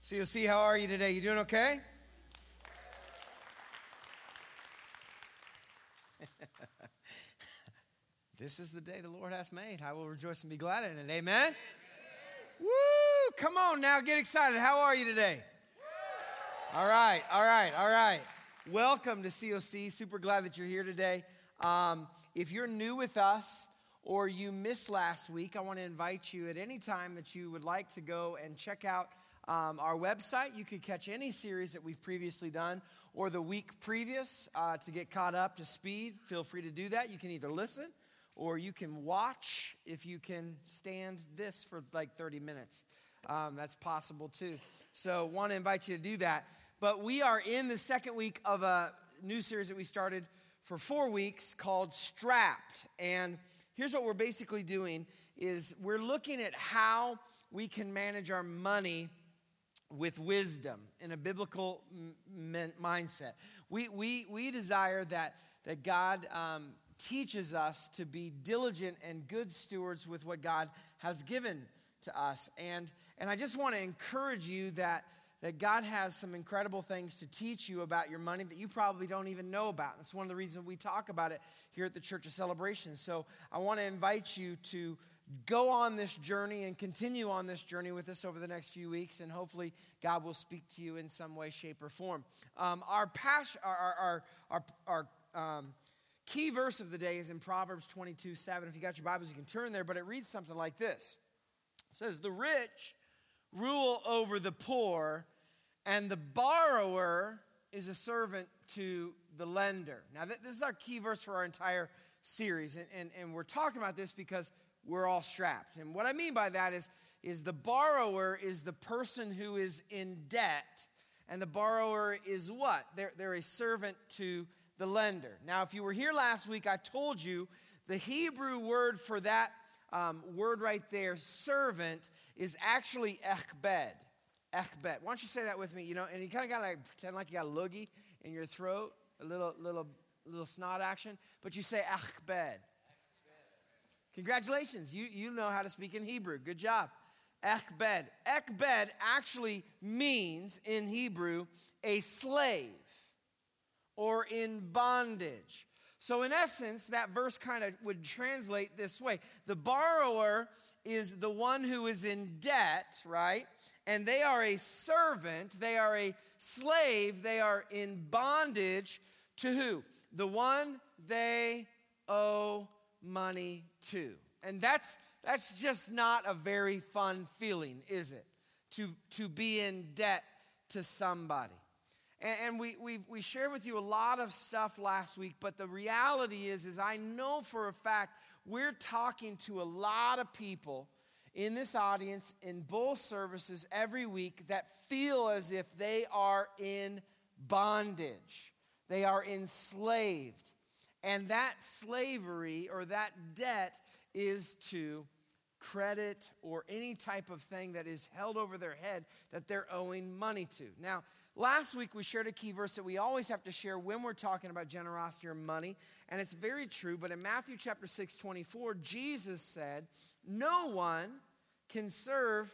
COC, how are you today? You doing okay? This is the day the Lord has made. I will rejoice and be glad in it. Amen? Woo! Come on now, get excited. How are you today? All right. Welcome to COC. Super glad that you're here today. If you're new with us or you missed last week, I want to invite you at any time that you would like to go and check out our website. You could catch any series that we've previously done or the week previous to get caught up to speed. Feel free to do that. You can either listen or you can watch if you can stand this for like 30 minutes. That's possible too. So want to invite you to do that. But we are in the second week of a new series that we started for 4 weeks called Strapped. And here's what we're basically doing is we're looking at how we can manage our money with wisdom in a biblical mindset. We desire that God teaches us to be diligent and good stewards with what God has given to us. And I just want to encourage you that God has some incredible things to teach you about your money that you probably don't even know about. That's one of the reasons we talk about it here at the Church of Celebration. So I want to invite you to go on this journey and continue on this journey with us over the next few weeks, and hopefully God will speak to you in some way, shape, or form. Our key verse of the day is in Proverbs 22:7. If you got your Bibles, you can turn there, but it reads something like this. It says, "The rich rule over the poor, and the borrower is a servant to the lender." Now, this is our key verse for our entire series, and we're talking about this because we're all strapped. And what I mean by that is the borrower is the person who is in debt, and the borrower is what? They're a servant to the lender. Now, if you were here last week, I told you the Hebrew word for that word right there, servant, is actually echbed. Echbed. Why don't you say that with me? You know, and you kind of got to pretend like you got a loogie in your throat, a little snot action, but you say echbed. Congratulations, you know how to speak in Hebrew. Good job. Echbed. Echbed actually means in Hebrew a slave or in bondage. So in essence, that verse kind of would translate this way. The borrower is the one who is in debt, right? And they are a servant, they are a slave, they are in bondage to who? The one they owe money to. And that's just not a very fun feeling, is it? To be in debt to somebody. And we shared with you a lot of stuff last week, but the reality is I know for a fact we're talking to a lot of people in this audience in both services every week that feel as if they are in bondage. They are enslaved. And that slavery or that debt is to credit or any type of thing that is held over their head that they're owing money to. Now, last week we shared a key verse that we always have to share when we're talking about generosity or money, and it's very true, but in Matthew chapter 6:24, Jesus said, "No one can serve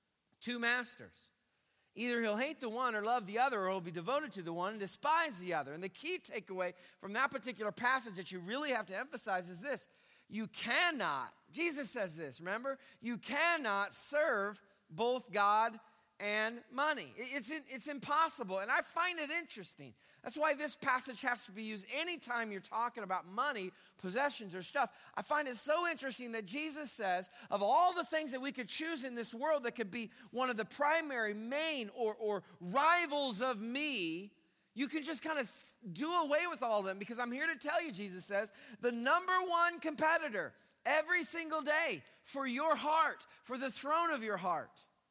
two masters. Either he'll hate the one or love the other, or he'll be devoted to the one and despise the other." And the key takeaway from that particular passage that you really have to emphasize is this: you cannot, Jesus says this, remember? You cannot serve both God and money. It's impossible, and I find it interesting. That's why this passage has to be used anytime you're talking about money, possessions, or stuff. I find it so interesting that Jesus says, of all the things that we could choose in this world that could be one of the primary, main, or rivals of me, you can just kind of do away with all of them, because I'm here to tell you, Jesus says, the number one competitor every single day for your heart, for the throne of your heart,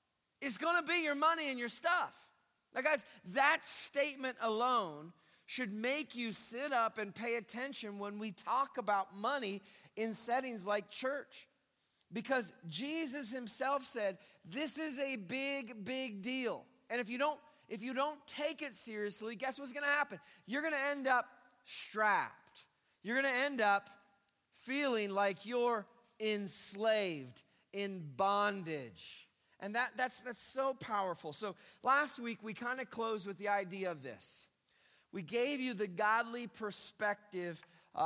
is going to be your money and your stuff. Now, guys, that statement alone should make you sit up and pay attention when we talk about money in settings like church. Because Jesus himself said, this is a big, big deal. And if you don't take it seriously, guess what's going to happen? You're going to end up strapped. You're going to end up feeling like you're enslaved, in bondage. And that's so powerful. So last week, we kind of closed with the idea of this. We gave you the godly perspective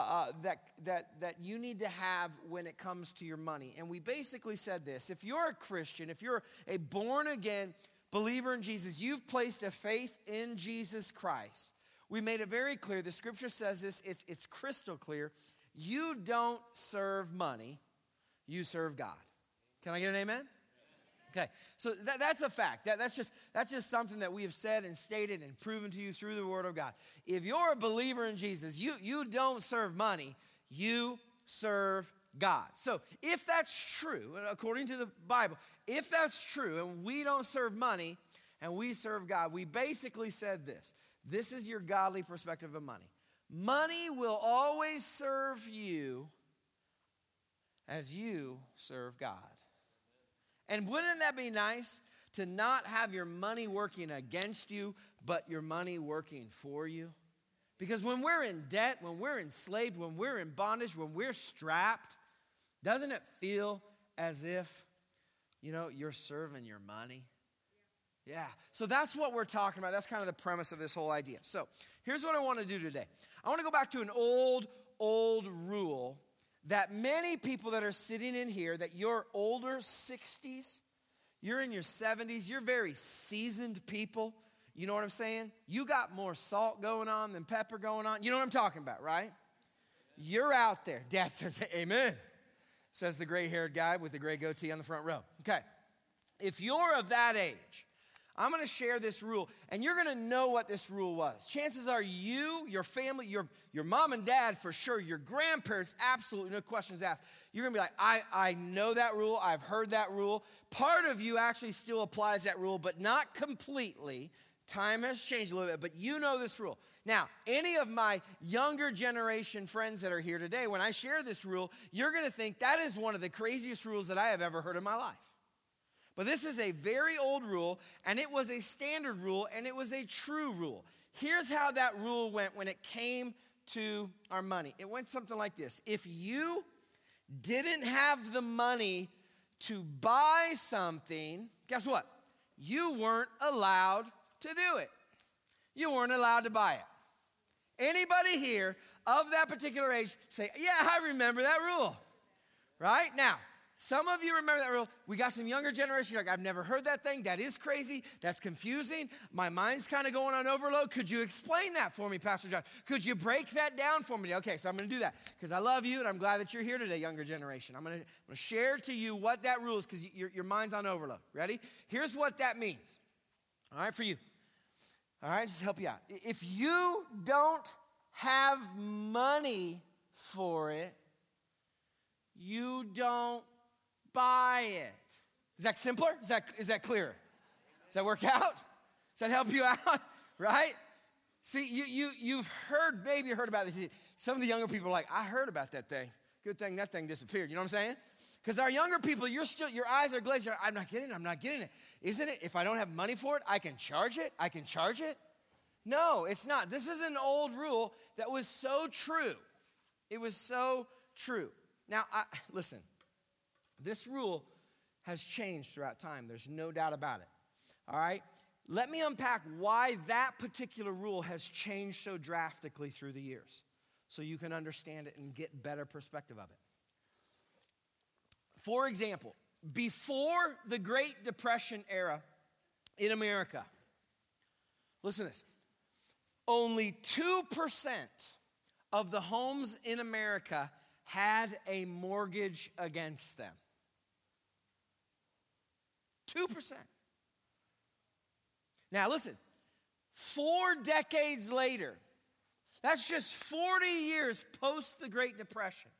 that you need to have when it comes to your money. And we basically said this: if you're a Christian, if you're a born-again believer in Jesus, you've placed a faith in Jesus Christ. We made it very clear. The scripture says this, it's crystal clear. You don't serve money, you serve God. Can I get an amen? Okay, so that's a fact. That's just something that we have said and stated and proven to you through the Word of God. If you're a believer in Jesus, you don't serve money, you serve God. So if that's true, according to the Bible, if that's true, and we don't serve money and we serve God, we basically said this. This is your godly perspective of money. Money will always serve you as you serve God. And wouldn't that be nice to not have your money working against you, but your money working for you? Because when we're in debt, when we're enslaved, when we're in bondage, when we're strapped, doesn't it feel as if, you're serving your money? Yeah. So that's what we're talking about. That's kind of the premise of this whole idea. So here's what I want to do today. I want to go back to an old rule that many people that are sitting in here, that you're older 60s, you're in your 70s, you're very seasoned people. You know what I'm saying? You got more salt going on than pepper going on. You know what I'm talking about, right? You're out there. Dad says, amen, says the gray-haired guy with the gray goatee on the front row. Okay. If you're of that age, I'm going to share this rule, and you're going to know what this rule was. Chances are you, your family, your mom and dad for sure, your grandparents, absolutely, no questions asked. You're going to be like, I know that rule. I've heard that rule. Part of you actually still applies that rule, but not completely. Time has changed a little bit, but you know this rule. Now, any of my younger generation friends that are here today, when I share this rule, you're going to think that is one of the craziest rules that I have ever heard in my life. But this is a very old rule, and it was a standard rule, and it was a true rule. Here's how that rule went when it came to our money. It went something like this. If you didn't have the money to buy something, guess what? You weren't allowed to do it. You weren't allowed to buy it. Anybody here of that particular age say, yeah, I remember that rule, right? Now, some of you remember that rule. We got some younger generation. You're like, I've never heard that thing. That is crazy. That's confusing. My mind's kind of going on overload. Could you explain that for me, Pastor John? Could you break that down for me? Okay, so I'm going to do that because I love you and I'm glad that you're here today, younger generation. I'm going to share to you what that rule is because your mind's on overload. Ready? Here's what that means. All right, for you. All right, just help you out. If you don't have money for it, you don't buy it. Is that simpler? Is that clearer? Does that work out? Does that help you out? Right? See, you've heard, maybe you heard about this. Some of the younger people are like, I heard about that thing. Good thing that thing disappeared. You know what I'm saying? Because our younger people, your eyes are glazed. I'm not getting it. Isn't it? If I don't have money for it, I can charge it. No, it's not. This is an old rule that was so true. It was so true. Now, listen. This rule has changed throughout time. There's no doubt about it. All right? Let me unpack why that particular rule has changed so drastically through the years so you can understand it and get better perspective of it. For example, before the Great Depression era in America, listen to this, only 2% of the homes in America had a mortgage against them. 2%. Now listen, 4 decades later, that's just 40 years post the Great Depression,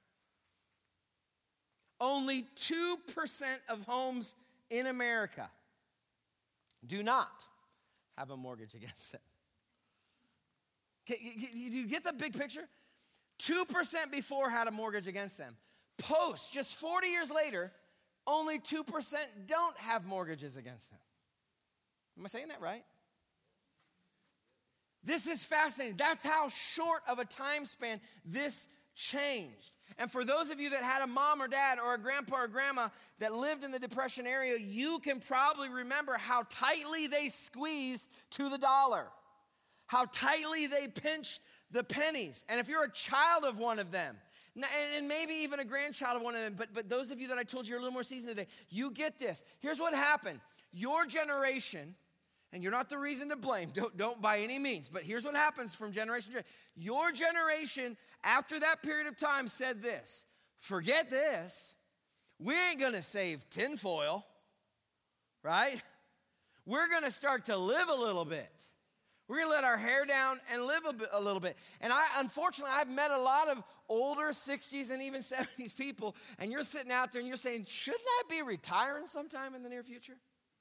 only 2% of homes in America do not have a mortgage against them. Do you get the big picture? 2% before had a mortgage against them. Post, just 40 years later, only 2% don't have mortgages against them. Am I saying that right? This is fascinating. That's how short of a time span this changed. And for those of you that had a mom or dad or a grandpa or grandma that lived in the Depression area, you can probably remember how tightly they squeezed to the dollar, how tightly they pinched the pennies. And if you're a child of one of them, and maybe even a grandchild of one of them, but those of you that I told you are a little more seasoned today, you get this. Here's what happened. Your generation, and you're not the reason to blame, don't by any means, but here's what happens from generation to generation. Your generation, after that period of time, said this: forget this. We ain't going to save tinfoil, right? We're going to start to live a little bit. We're going to let our hair down and live a little bit. And unfortunately, I've met a lot of older 60s and even 70s people, and you're sitting out there and you're saying, shouldn't I be retiring sometime in the near future?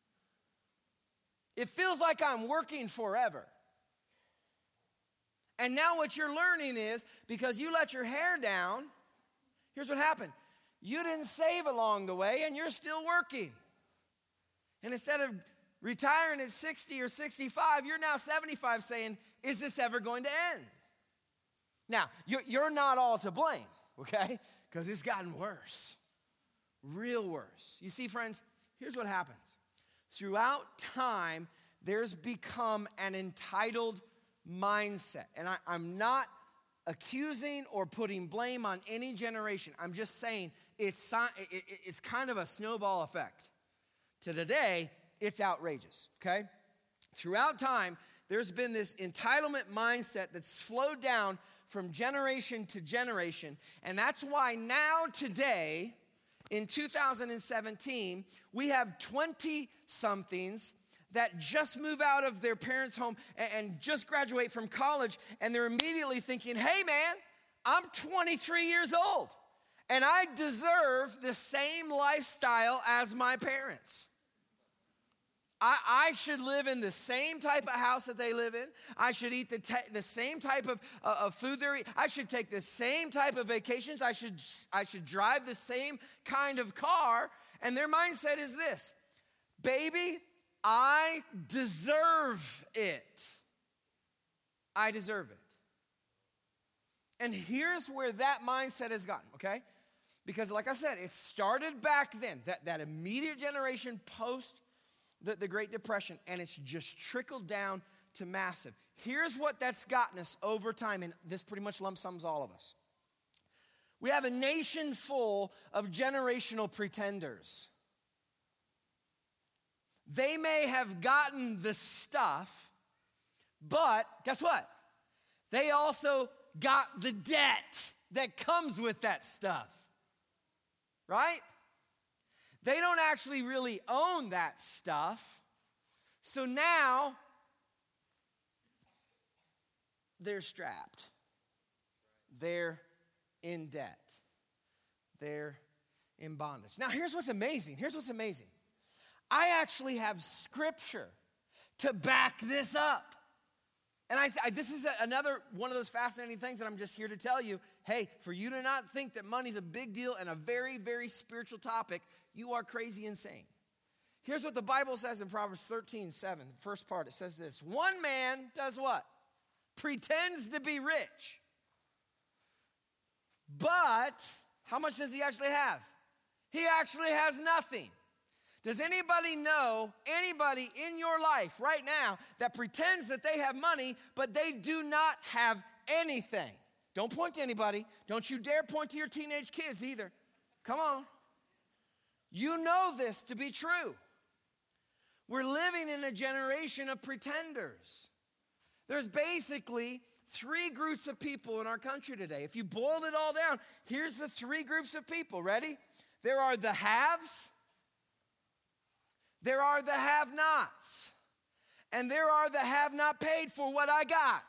It feels like I'm working forever. And now what you're learning is, because you let your hair down, here's what happened. You didn't save along the way, and you're still working. And instead of retiring at 60 or 65, you're now 75 saying, is this ever going to end? Now, you're not all to blame, okay? Because it's gotten worse, real worse. You see, friends, here's what happens. Throughout time, there's become an entitled mindset. And I'm not accusing or putting blame on any generation. I'm just saying it's kind of a snowball effect. To today, it's outrageous, okay? Throughout time, there's been this entitlement mindset that's flowed down from generation to generation. And that's why now today, in 2017, we have 20-somethings that just move out of their parents' home and just graduate from college, and they're immediately thinking, hey man, I'm 23 years old, and I deserve the same lifestyle as my parents. I should live in the same type of house that they live in. I should eat the same type of food they eat. I should take the same type of vacations. I should drive the same kind of car. And their mindset is this: baby, I deserve it. I deserve it. And here's where that mindset has gotten, okay? Because like I said, it started back then, that immediate generation post the Great Depression, and it's just trickled down to massive. Here's what that's gotten us over time, and this pretty much lump sums all of us. We have a nation full of generational pretenders. They may have gotten the stuff, but guess what? They also got the debt that comes with that stuff, right? They don't actually really own that stuff. So now they're strapped. They're in debt. They're in bondage. Now here's what's amazing. I actually have scripture to back this up. And this is another one of those fascinating things that I'm just here to tell you. Hey, for you to not think that money's a big deal and a very, very spiritual topic, you are crazy insane. Here's what the Bible says in Proverbs 13:7, the first part. It says this: one man does what? Pretends to be rich. But how much does he actually have? He actually has nothing. Does anybody know anybody in your life right now that pretends that they have money, but they do not have anything? Don't point to anybody. Don't you dare point to your teenage kids either. Come on. You know this to be true. We're living in a generation of pretenders. There's basically three groups of people in our country today. If you boiled it all down, here's the three groups of people. Ready? There are the haves. There are the have-nots, and there are the have-not paid for what I got.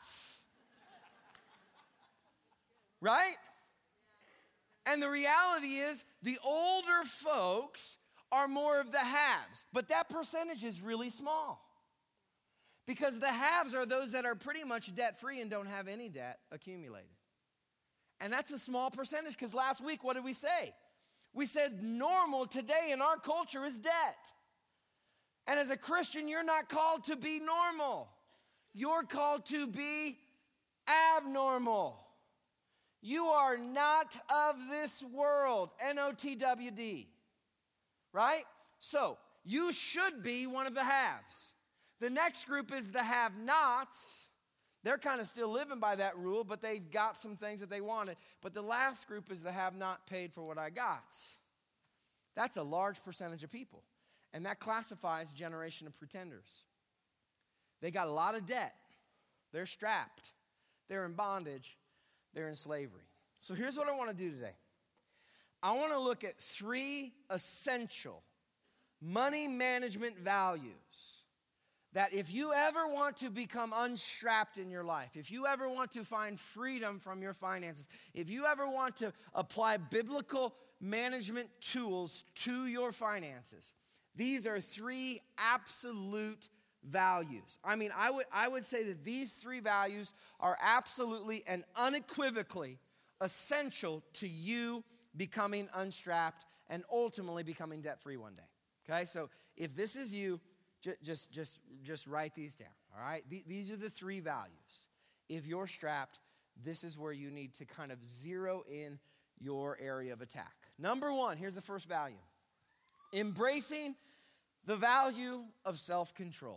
Right? And the reality is the older folks are more of the haves, but that percentage is really small because the haves are those that are pretty much debt-free and don't have any debt accumulated. And that's a small percentage because last week, what did we say? We said normal today in our culture is debt. And as a Christian, you're not called to be normal. You're called to be abnormal. You are not of this world, NOTWD, right? So, you should be one of the haves. The next group is the have-nots. They're kind of still living by that rule, but they've got some things that they wanted. But the last group is the have-not paid for what I got. That's a large percentage of people. And that classifies generation of pretenders. They got a lot of debt. They're strapped. They're in bondage. They're in slavery. So here's what I want to do today. I want to look at 3 essential money management values that if you ever want to become unstrapped in your life, if you ever want to find freedom from your finances, if you ever want to apply biblical management tools to your finances, these are 3 absolute values. I mean, I would say that these 3 values are absolutely and unequivocally essential to you becoming unstrapped and ultimately becoming debt-free one day. Okay, so if this is you, just write these down, all right? These are the 3 values. If you're strapped, this is where you need to kind of zero in your area of attack. Number 1, here's the first value. Embracing the value of self-control.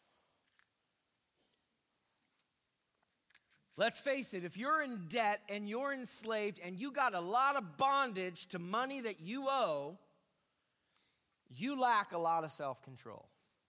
Let's face it, if you're in debt and you're enslaved and you got a lot of bondage to money that you owe, you lack a lot of self-control.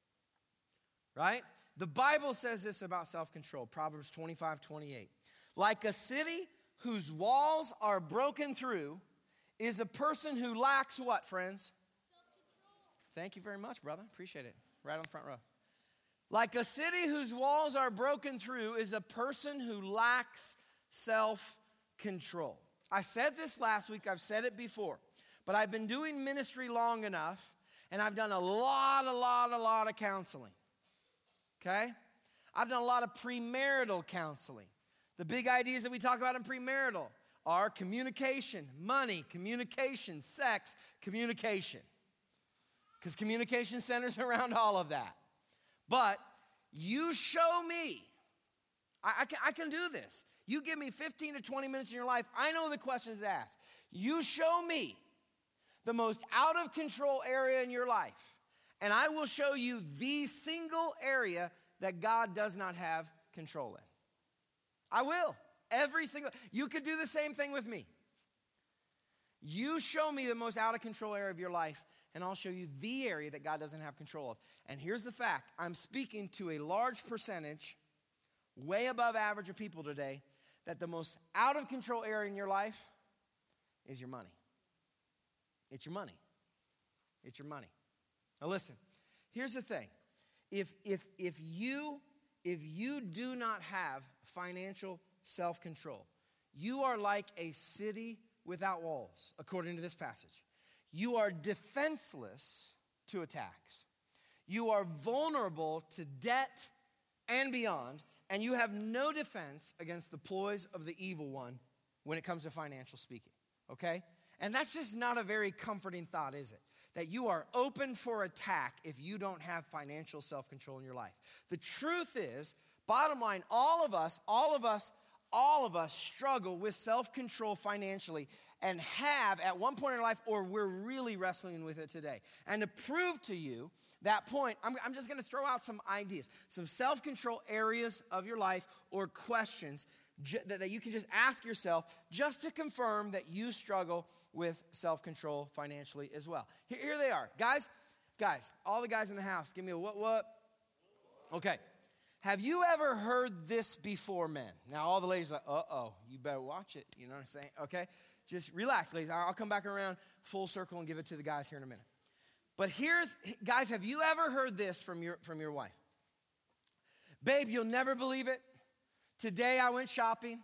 Right? The Bible says this about self-control, Proverbs 25:28. Like a city whose walls are broken through is a person who lacks what, friends? Self-control. Thank you very much, brother. Appreciate it. Right on the front row. Like a city whose walls are broken through is a person who lacks self-control. I said this last week. I've said it before. But I've been doing ministry long enough, and I've done a lot of counseling. Okay? I've done a lot of premarital counseling. The big ideas that we talk about in premarital are communication, money, communication, sex, communication. Because communication centers around all of that. But you show me. I can do this. You give me 15 to 20 minutes in your life. I know the questions to ask. You show me the most out of control area in your life, and I will show you the single area that God does not have control in. I will. Every single. You could do the same thing with me. You show me the most out of control area of your life, and I'll show you the area that God doesn't have control of. And here's the fact. I'm speaking to a large percentage, way above average of people today, that the most out of control area in your life is your money. It's your money. It's your money. Now listen, here's the thing. If you do not have financial self-control, you are like a city without walls, according to this passage. You are defenseless to attacks. You are vulnerable to debt and beyond, and you have no defense against the ploys of the evil one when it comes to financial speaking, okay? And that's just not a very comforting thought, is it? That you are open for attack if you don't have financial self-control in your life. The truth is, bottom line, all of us struggle with self-control financially and have at one point in our life, or we're really wrestling with it today. And to prove to you that point, I'm just going to throw out some ideas, some self-control areas of your life or questions that you can just ask yourself just to confirm that you struggle with self-control financially as well. Here they are. Guys, all the guys in the house, give me a what? Okay. Have you ever heard this before, men? Now, all the ladies are like, you better watch it. You know what I'm saying? Okay? Just relax, ladies. I'll come back around full circle and give it to the guys here in a minute. But guys, have you ever heard this from your wife? Babe, you'll never believe it. Today I went shopping.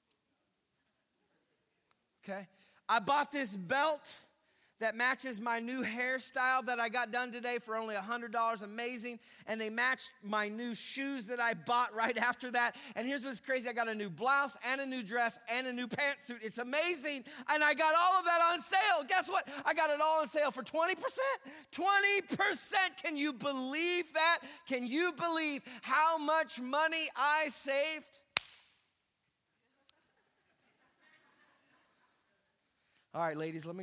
Okay? I bought this belt that matches my new hairstyle that I got done today for only $100. Amazing. And they matched my new shoes that I bought right after that. And here's what's crazy. I got a new blouse and a new dress and a new pantsuit. It's amazing. And I got all of that on sale. Guess what? I got it all on sale for 20%. 20%. Can you believe that? Can you believe how much money I saved? All right, ladies, let me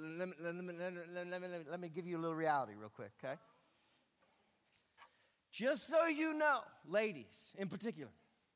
give you a little reality real quick, okay? Just so you know, ladies in particular,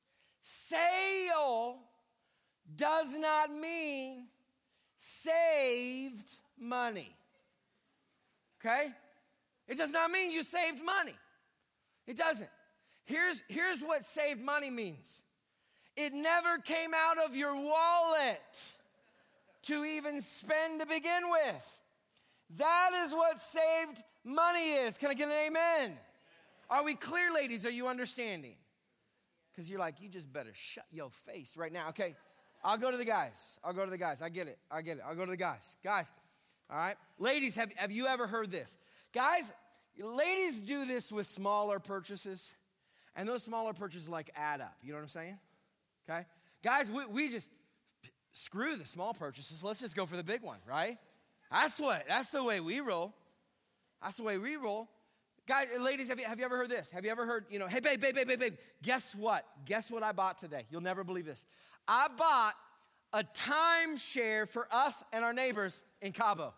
sale does not mean saved money, okay? It does not mean you saved money. It doesn't. Here's what saved money means. It never came out of your wallet to even spend to begin with. That is what saved money is. Can I get an amen? Are we clear, ladies? Are you understanding? Because you're like, you just better shut your face right now. Okay, I'll go to the guys. I get it. I'll go to the guys. Guys, all right? Ladies, have you ever heard this? Guys, ladies do this with smaller purchases. And those smaller purchases like add up. You know what I'm saying? Okay? Guys, we just screw the small purchases. Let's just go for the big one, right? That's the way we roll. That's the way we roll. Guys, ladies, have you ever heard this? Have you ever heard, hey, babe, guess what? Guess what I bought today? You'll never believe this. I bought a timeshare for us and our neighbors in Cabo.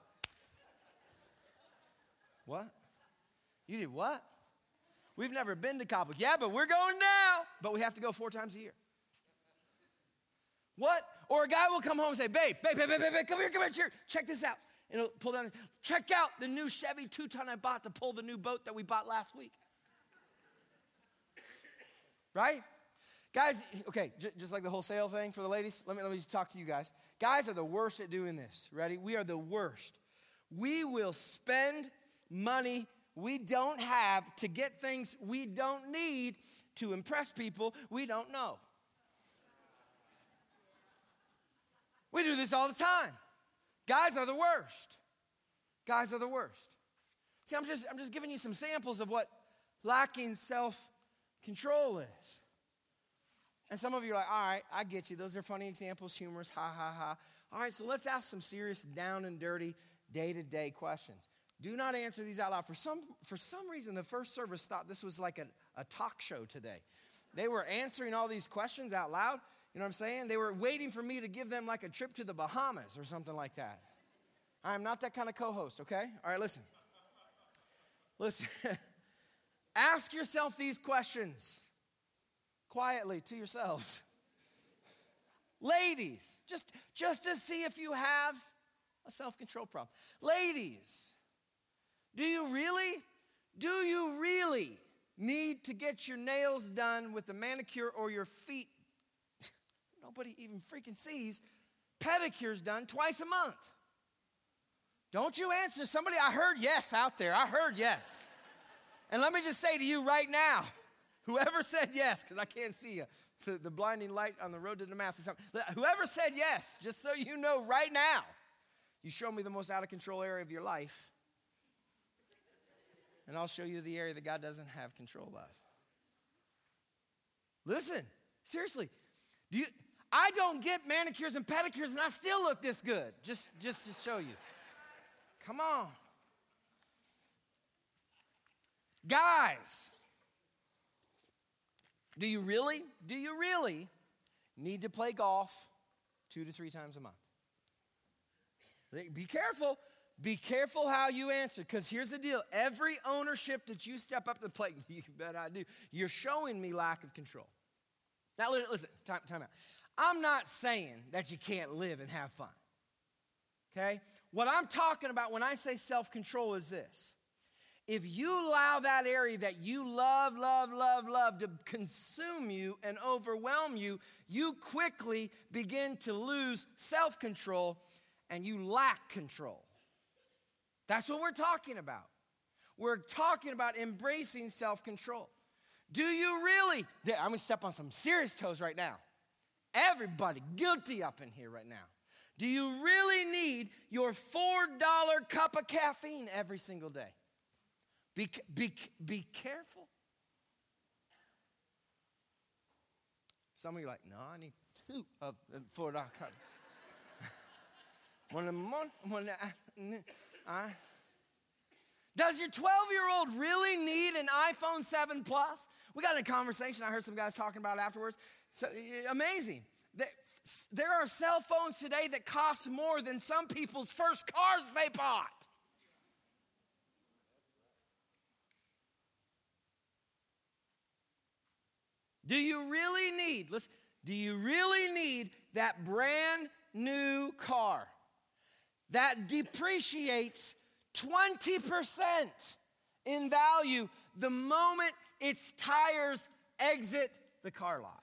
What? You did what? We've never been to Cabo. Yeah, but we're going now. But we have to go 4 times a year. What? Or a guy will come home and say, babe, come here, check this out. And he'll pull down, check out the new Chevy 2-ton I bought to pull the new boat that we bought last week. Right? Guys, okay, just like the whole sale thing for the ladies, let me just talk to you guys. Guys are the worst at doing this. Ready? We are the worst. We will spend money we don't have to get things we don't need to impress people we don't know. We do this all the time. Guys are the worst. Guys are the worst. See, I'm just giving you some samples of what lacking self-control is. And some of you are like, all right, I get you. Those are funny examples, humorous, ha, ha, ha. All right, so let's ask some serious, down and dirty, day-to-day questions. Do not answer these out loud. For some reason, the first service thought this was like a talk show today. They were answering all these questions out loud. You know what I'm saying? They were waiting for me to give them like a trip to the Bahamas or something like that. I am not that kind of co-host, okay? All right, listen. Listen. Ask yourself these questions quietly to yourselves. Ladies, just to see if you have a self-control problem. Ladies, do you really need to get your nails done with a manicure or your feet? Nobody even freaking sees pedicures done twice a month. Don't you answer somebody? I heard yes out there. I heard yes. And let me just say to you right now, whoever said yes, because I can't see you, the blinding light on the road to Damascus. Whoever said yes, just so you know right now, you show me the most out of control area of your life, and I'll show you the area that God doesn't have control of. Listen, seriously, I don't get manicures and pedicures, and I still look this good, just to show you. Come on. Guys, do you really need to play golf 2 to 3 times a month? Be careful. Be careful how you answer, because here's the deal. Every ownership that you step up to the plate, you bet I do, you're showing me lack of control. Now, listen, time out. I'm not saying that you can't live and have fun, okay? What I'm talking about when I say self-control is this. If you allow that area that you love to consume you and overwhelm you, you quickly begin to lose self-control and you lack control. That's what we're talking about. We're talking about embracing self-control. Do you really? I'm going to step on some serious toes right now. Everybody guilty up in here right now. Do you really need your $4 cup of caffeine every single day? Be careful. Some of you are like, no, I need 2 of the $4 cup. One in the morning, one in the afternoon. Does your 12-year-old really need an iPhone 7 Plus? We got in a conversation I heard some guys talking about afterwards. So, amazing. There are cell phones today that cost more than some people's first cars they bought. Do you really need that brand new car that depreciates 20% in value the moment its tires exit the car lot?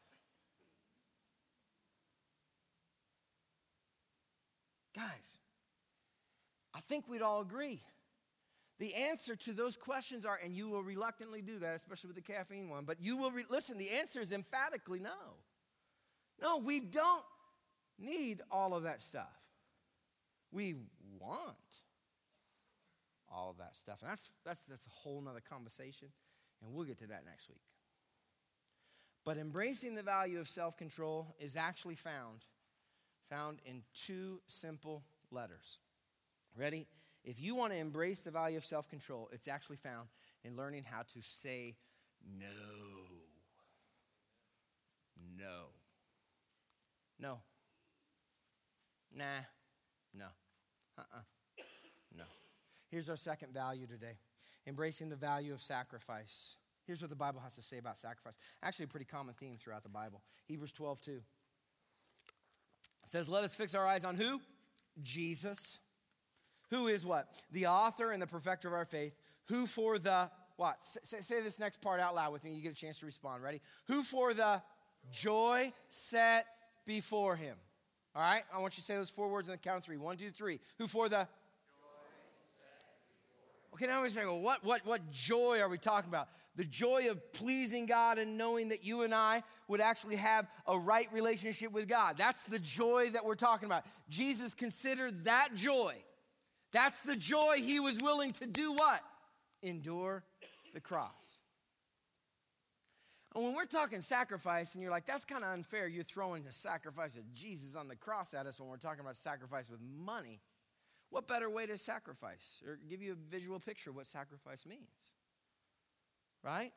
Guys, I think we'd all agree. The answer to those questions are, and you will reluctantly do that, especially with the caffeine one, but you will, listen, the answer is emphatically no. No, we don't need all of that stuff. We want all of that stuff. And that's a whole nother conversation, and we'll get to that next week. But embracing the value of self-control is actually found in two simple letters. Ready? If you want to embrace the value of self-control, it's actually found in learning how to say no. No. No. Nah. No. No. Here's our second value today. Embracing the value of sacrifice. Here's what the Bible has to say about sacrifice. Actually, a pretty common theme throughout the Bible. Hebrews 12:2. It says, let us fix our eyes on who? Jesus. Who is what? The author and the perfecter of our faith. Who for the, what? Say this next part out loud with me. You get a chance to respond. Ready? Who for the joy set before him. All right? I want you to say those four words on the count of three. 1, 2, 3. Who for the? Okay, now we're saying, well, what joy are we talking about? The joy of pleasing God and knowing that you and I would actually have a right relationship with God. That's the joy that we're talking about. Jesus considered that joy. That's the joy he was willing to do what? Endure the cross. And when we're talking sacrifice, and you're like, that's kind of unfair. You're throwing the sacrifice of Jesus on the cross at us when we're talking about sacrifice with money. What better way to sacrifice? Or give you a visual picture of what sacrifice means. Right?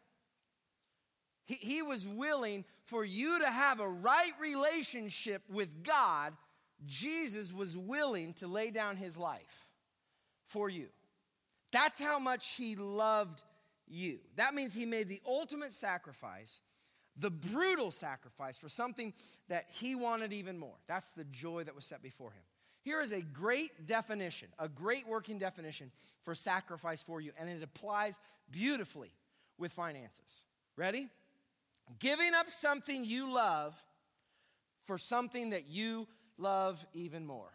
He was willing for you to have a right relationship with God. Jesus was willing to lay down his life for you. That's how much he loved you. That means he made the ultimate sacrifice, the brutal sacrifice for something that he wanted even more. That's the joy that was set before him. Here is a great definition, a great working definition for sacrifice for you, and it applies beautifully with finances. Ready? Giving up something you love for something that you love even more.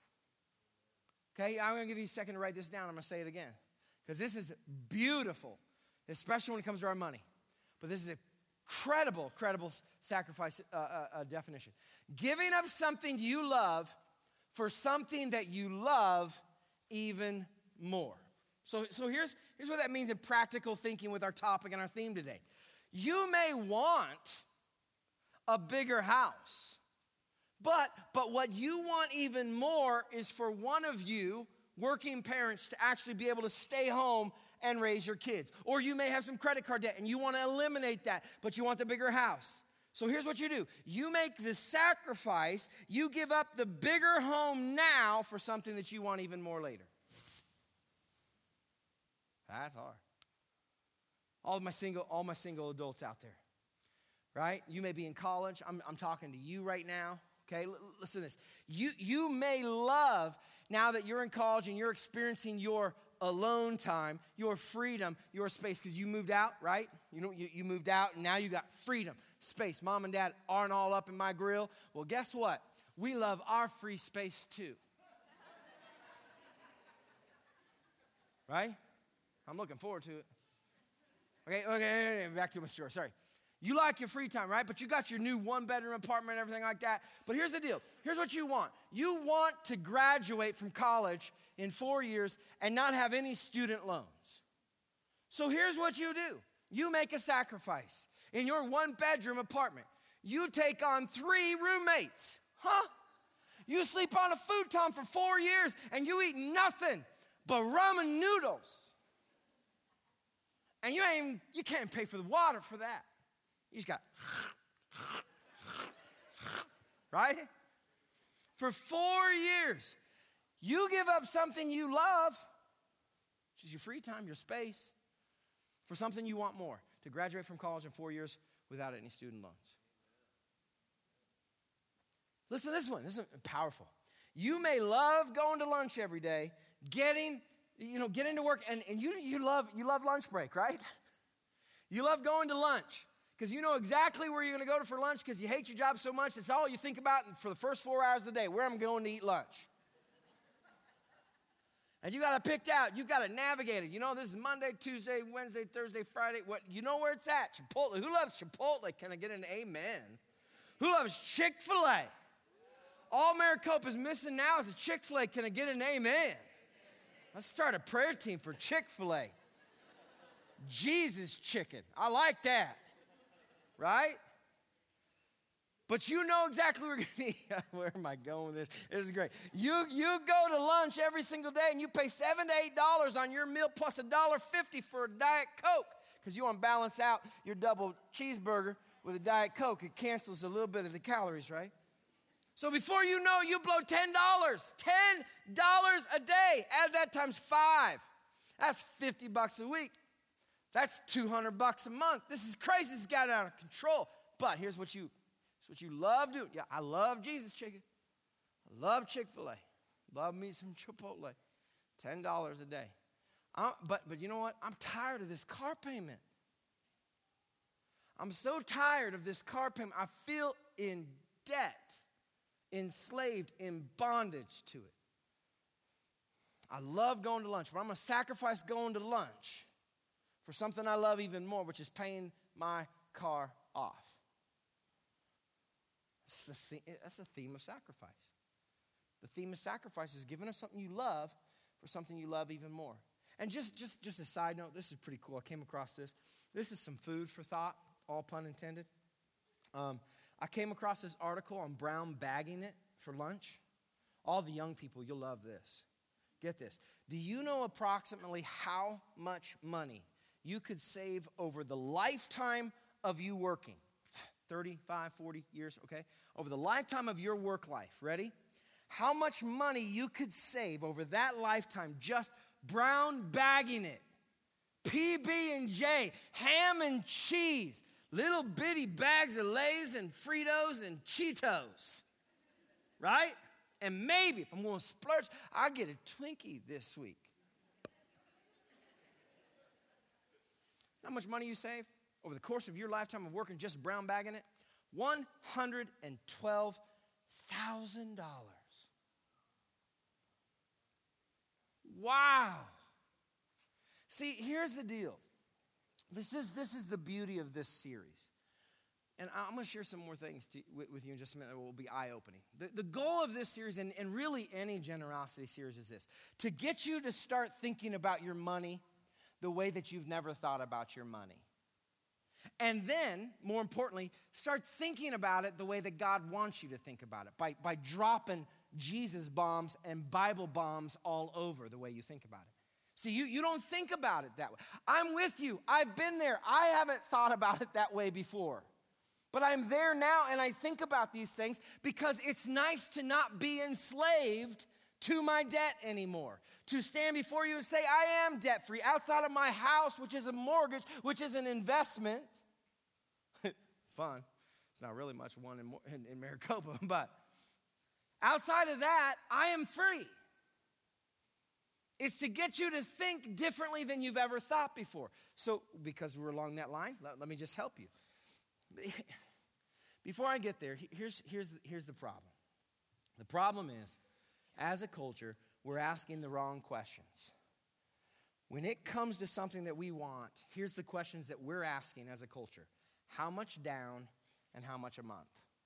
Okay, I'm going to give you a second to write this down. I'm going to say it again because this is beautiful, especially when it comes to our money. But this is a credible sacrifice definition. Giving up something you love for something that you love even more. So here's what that means in practical thinking with our topic and our theme today. You may want a bigger house, but what you want even more is for one of you working parents to actually be able to stay home and raise your kids. Or you may have some credit card debt and you want to eliminate that, but you want the bigger house. So here's what you do. You make the sacrifice. You give up the bigger home now for something that you want even more later. That's hard. All my single adults out there, right? You may be in college. I'm talking to you right now. Okay, listen to this. You may love, now that you're in college and you're experiencing your alone time, your freedom, your space, because you moved out, right? You moved out and now you got freedom, space. Mom and dad aren't all up in my grill. Well, guess what? We love our free space too. Right? I'm looking forward to it. Okay, back to my story. Sorry. You like your free time, right? But you got your new one-bedroom apartment and everything like that. But here's the deal. Here's what you want. You want to graduate from college in 4 years and not have any student loans. So here's what you do. You make a sacrifice. In your one-bedroom apartment, you take on 3 roommates. Huh? You sleep on a futon for 4 years and you eat nothing but ramen noodles. And you can't pay for the water for that. You just got, right? For 4 years, you give up something you love, which is your free time, your space, for something you want more, to graduate from college in 4 years without any student loans. Listen to this one. This is powerful. You may love going to lunch every day, getting to work, and you love lunch break, right? You love going to lunch because you know exactly where you're going to go for lunch because you hate your job so much. It's all you think about for the first 4 hours of the day, where I'm going to eat lunch. And you got it picked out. You got to navigate it. You know, this is Monday, Tuesday, Wednesday, Thursday, Friday. What? You know where it's at. Chipotle. Who loves Chipotle? Can I get an amen? Who loves Chick-fil-A? All Maricopa's missing now is a Chick-fil-A. Can I get an amen? Let's start a prayer team for Chick-fil-A. Jesus chicken. I like that. Right? But you know exactly where we're going to eat. Where am I going with this? This is great. You go to lunch every single day and you pay $7 to $8 on your meal plus $1.50 for a Diet Coke because you want to balance out your double cheeseburger with a Diet Coke. It cancels a little bit of the calories, right? So before you know, you blow $10. $10 a day. Add that times 5. That's $50 a week. That's $200 a month. This is crazy. It's got out of control. But here's what you love doing. Yeah, I love Jesus chicken. I love Chick-fil-A. Love me some Chipotle. $10 a day. But you know what? I'm tired of this car payment. I'm so tired of this car payment. I feel in debt, enslaved, in bondage to it. I love going to lunch, but I'm going to sacrifice going to lunch for something I love even more, which is paying my car off. That's a theme of sacrifice. The theme of sacrifice is giving up something you love for something you love even more. And just a side note, this is pretty cool. I came across this. This is some food for thought, all pun intended. I came across this article on brown bagging it for lunch. All the young people, you'll love this. Get this. Do you know approximately how much money you could save over the lifetime of you working? 35, 40 years, okay? Over the lifetime of your work life, ready? How much money you could save over that lifetime just brown bagging it. PB&J, ham and cheese, little bitty bags of Lay's and Fritos and Cheetos, right? And maybe, if I'm going to splurge, I get a Twinkie this week. How much money you save over the course of your lifetime of working just brown bagging it? $112,000. Wow. See, here's the deal. This is the beauty of this series. And I'm going to share some more things with you in just a minute that will be eye-opening. The goal of this series, and really any generosity series, is this: to get you to start thinking about your money the way that you've never thought about your money. And then, more importantly, start thinking about it the way that God wants you to think about it, by dropping Jesus bombs and Bible bombs all over the way you think about it. See, you don't think about it that way. I'm with you. I've been there. I haven't thought about it that way before. But I'm there now, and I think about these things because it's nice to not be enslaved to my debt anymore. To stand before you and say, I am debt-free outside of my house, which is a mortgage, which is an investment. Fun. It's not really much one in Maricopa, but outside of that, I am free. It's to get you to think differently than you've ever thought before. So, because we're along that line, let me just help you. Before I get there, here's the problem. The problem is, as a culture, we're asking the wrong questions. When it comes to something that we want, here's the questions that we're asking as a culture. How much down and how much a month?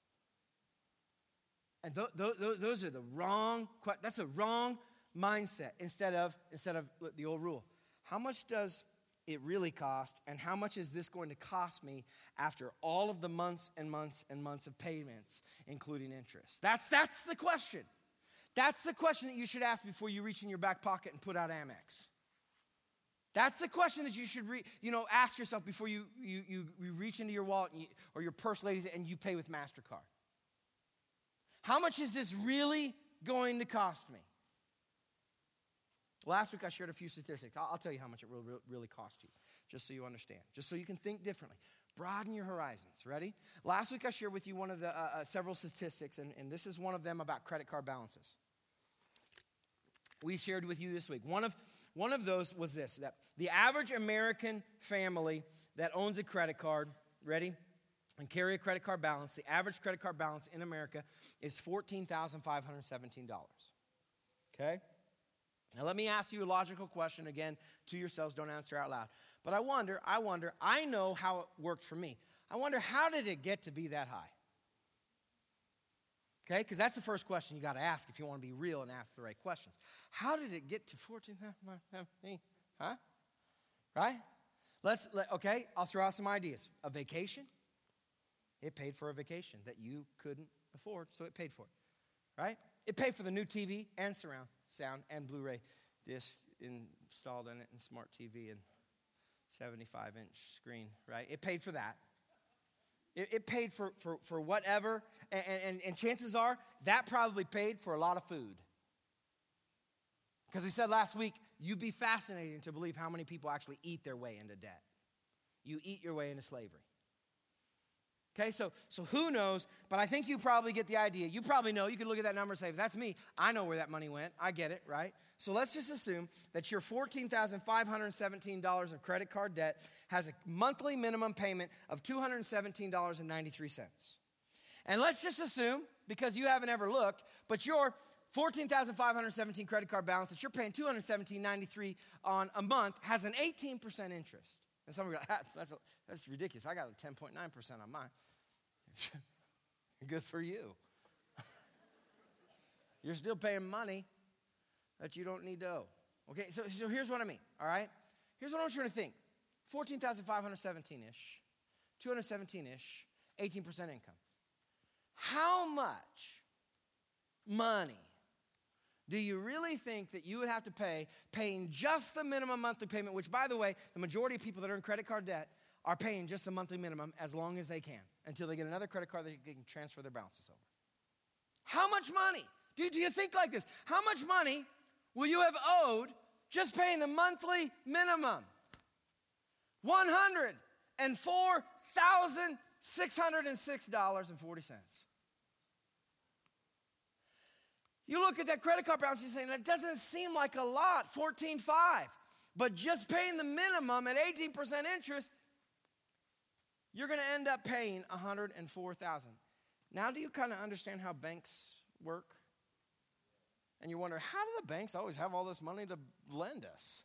And those are the wrong questions. That's a wrong mindset instead of the old rule. How much does it really cost, and how much is this going to cost me after all of the months and months and months of payments, including interest? That's the question. That's the question that you should ask before you reach in your back pocket and put out Amex. That's the question that you should ask yourself before you reach into your wallet or your purse, ladies, and you pay with MasterCard. How much is this really going to cost me? Last week I shared a few statistics. I'll tell you how much it will really cost you, just so you understand, just so you can think differently. Broaden your horizons. Ready? Last week I shared with you one of the several statistics, and this is one of them about credit card balances. We shared with you this week. One of those was this, that the average American family that owns a credit card, ready, and carry a credit card balance, the average credit card balance in America is $14,517. Okay? Now let me ask you a logical question again to yourselves. Don't answer out loud. But I wonder, I know how it worked for me. I wonder, how did it get to be that high? Okay, because that's the first question you got to ask if you want to be real and ask the right questions. How did it get to 14,000? Huh? Right? Okay, I'll throw out some ideas. A vacation. It paid for a vacation that you couldn't afford, so it paid for it. Right? It paid for the new TV and surround sound and Blu-ray disc installed in it and smart TV and 75-inch screen, right? It paid for that. It paid for whatever, and chances are that probably paid for a lot of food. Because we said last week, you'd be fascinated to believe how many people actually eat their way into debt. You eat your way into slavery. Okay, so who knows, but I think you probably get the idea. You probably know, you can look at that number and say, if that's me, I know where that money went. I get it, right? So let's just assume that your $14,517 of credit card debt has a monthly minimum payment of $217.93. And let's just assume, because you haven't ever looked, but your $14,517 credit card balance that you're paying $217.93 on a month has an 18% interest. And some of you are like, that's ridiculous. I got a 10.9% on mine. Good for you. You're still paying money that you don't need to owe. Okay, so here's what I mean, all right? Here's what I want you to think. 14,517-ish, 217-ish, 18% income. How much money do you really think that you would have to pay, paying just the minimum monthly payment, which, by the way, the majority of people that are in credit card debt are paying just the monthly minimum as long as they can until they get another credit card that they can transfer their balances over? How much money? Do you think like this? How much money will you have owed just paying the monthly minimum? $104,606.40. You look at that credit card balance and you're saying, that doesn't seem like a lot, $14,500. But just paying the minimum at 18% interest, you're going to end up paying $104,000. Now, do you kind of understand how banks work? And you wonder, how do the banks always have all this money to lend us?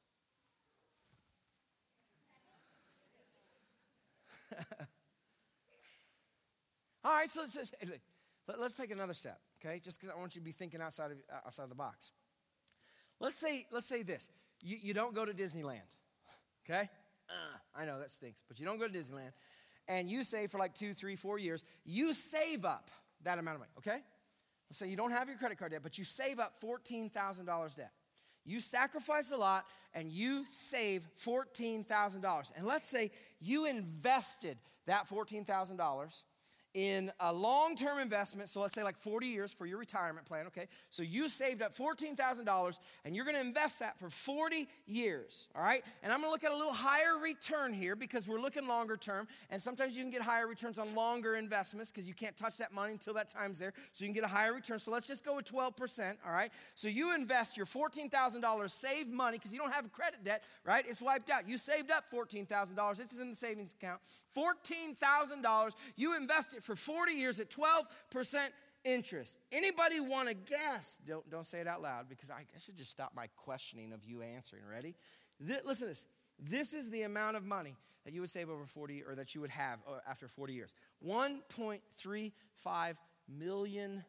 All right, so let's take another step, okay? Just because I want you to be thinking outside of the box. Let's say this. You don't go to Disneyland, okay? I know that stinks, but you don't go to Disneyland, and you save for like 2, 3, 4 years. You save up that amount of money, okay? Let's say you don't have your credit card debt, but you save up $14,000 debt. You sacrifice a lot, and you save $14,000. And let's say you invested that $14,000 in a long-term investment, so let's say like 40 years for your retirement plan, okay? So you saved up $14,000, and you're going to invest that for 40 years, all right? And I'm going to look at a little higher return here because we're looking longer term, and sometimes you can get higher returns on longer investments because you can't touch that money until that time's there, so you can get a higher return. So let's just go with 12%, all right? So you invest your $14,000 saved money because you don't have a credit debt, right? It's wiped out. You saved up $14,000. It's in the savings account. $14,000. You invest it for 40 years at 12% interest. Anybody want to guess? Don't say it out loud because I should just stop my questioning of you answering. Ready? Listen to this. This is the amount of money that you would save over 40, or that you would have after 40 years. $1.35 million.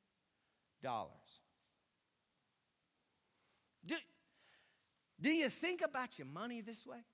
Do you think about your money this way?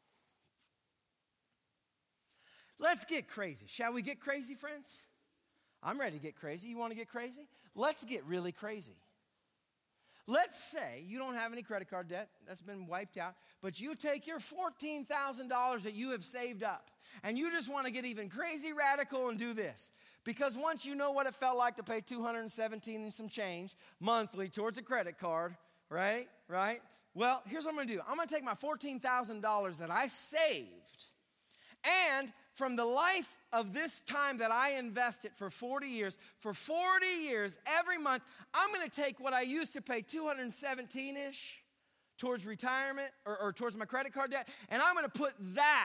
Let's get crazy. Shall we get crazy, friends? I'm ready to get crazy. You want to get crazy? Let's get really crazy. let's say you don't have any credit card debt. That's been wiped out. But you take your $14,000 that you have saved up, and you just want to get even crazy radical and do this. Because once you know what it felt like to pay $217 and some change monthly towards a credit card, right? Well, here's what I'm going to do. I'm going to take my $14,000 that I saved, and from the life of this time that I invested for 40 years, every month, I'm going to take what I used to pay $217-ish towards retirement or towards my credit card debt, and I'm going to put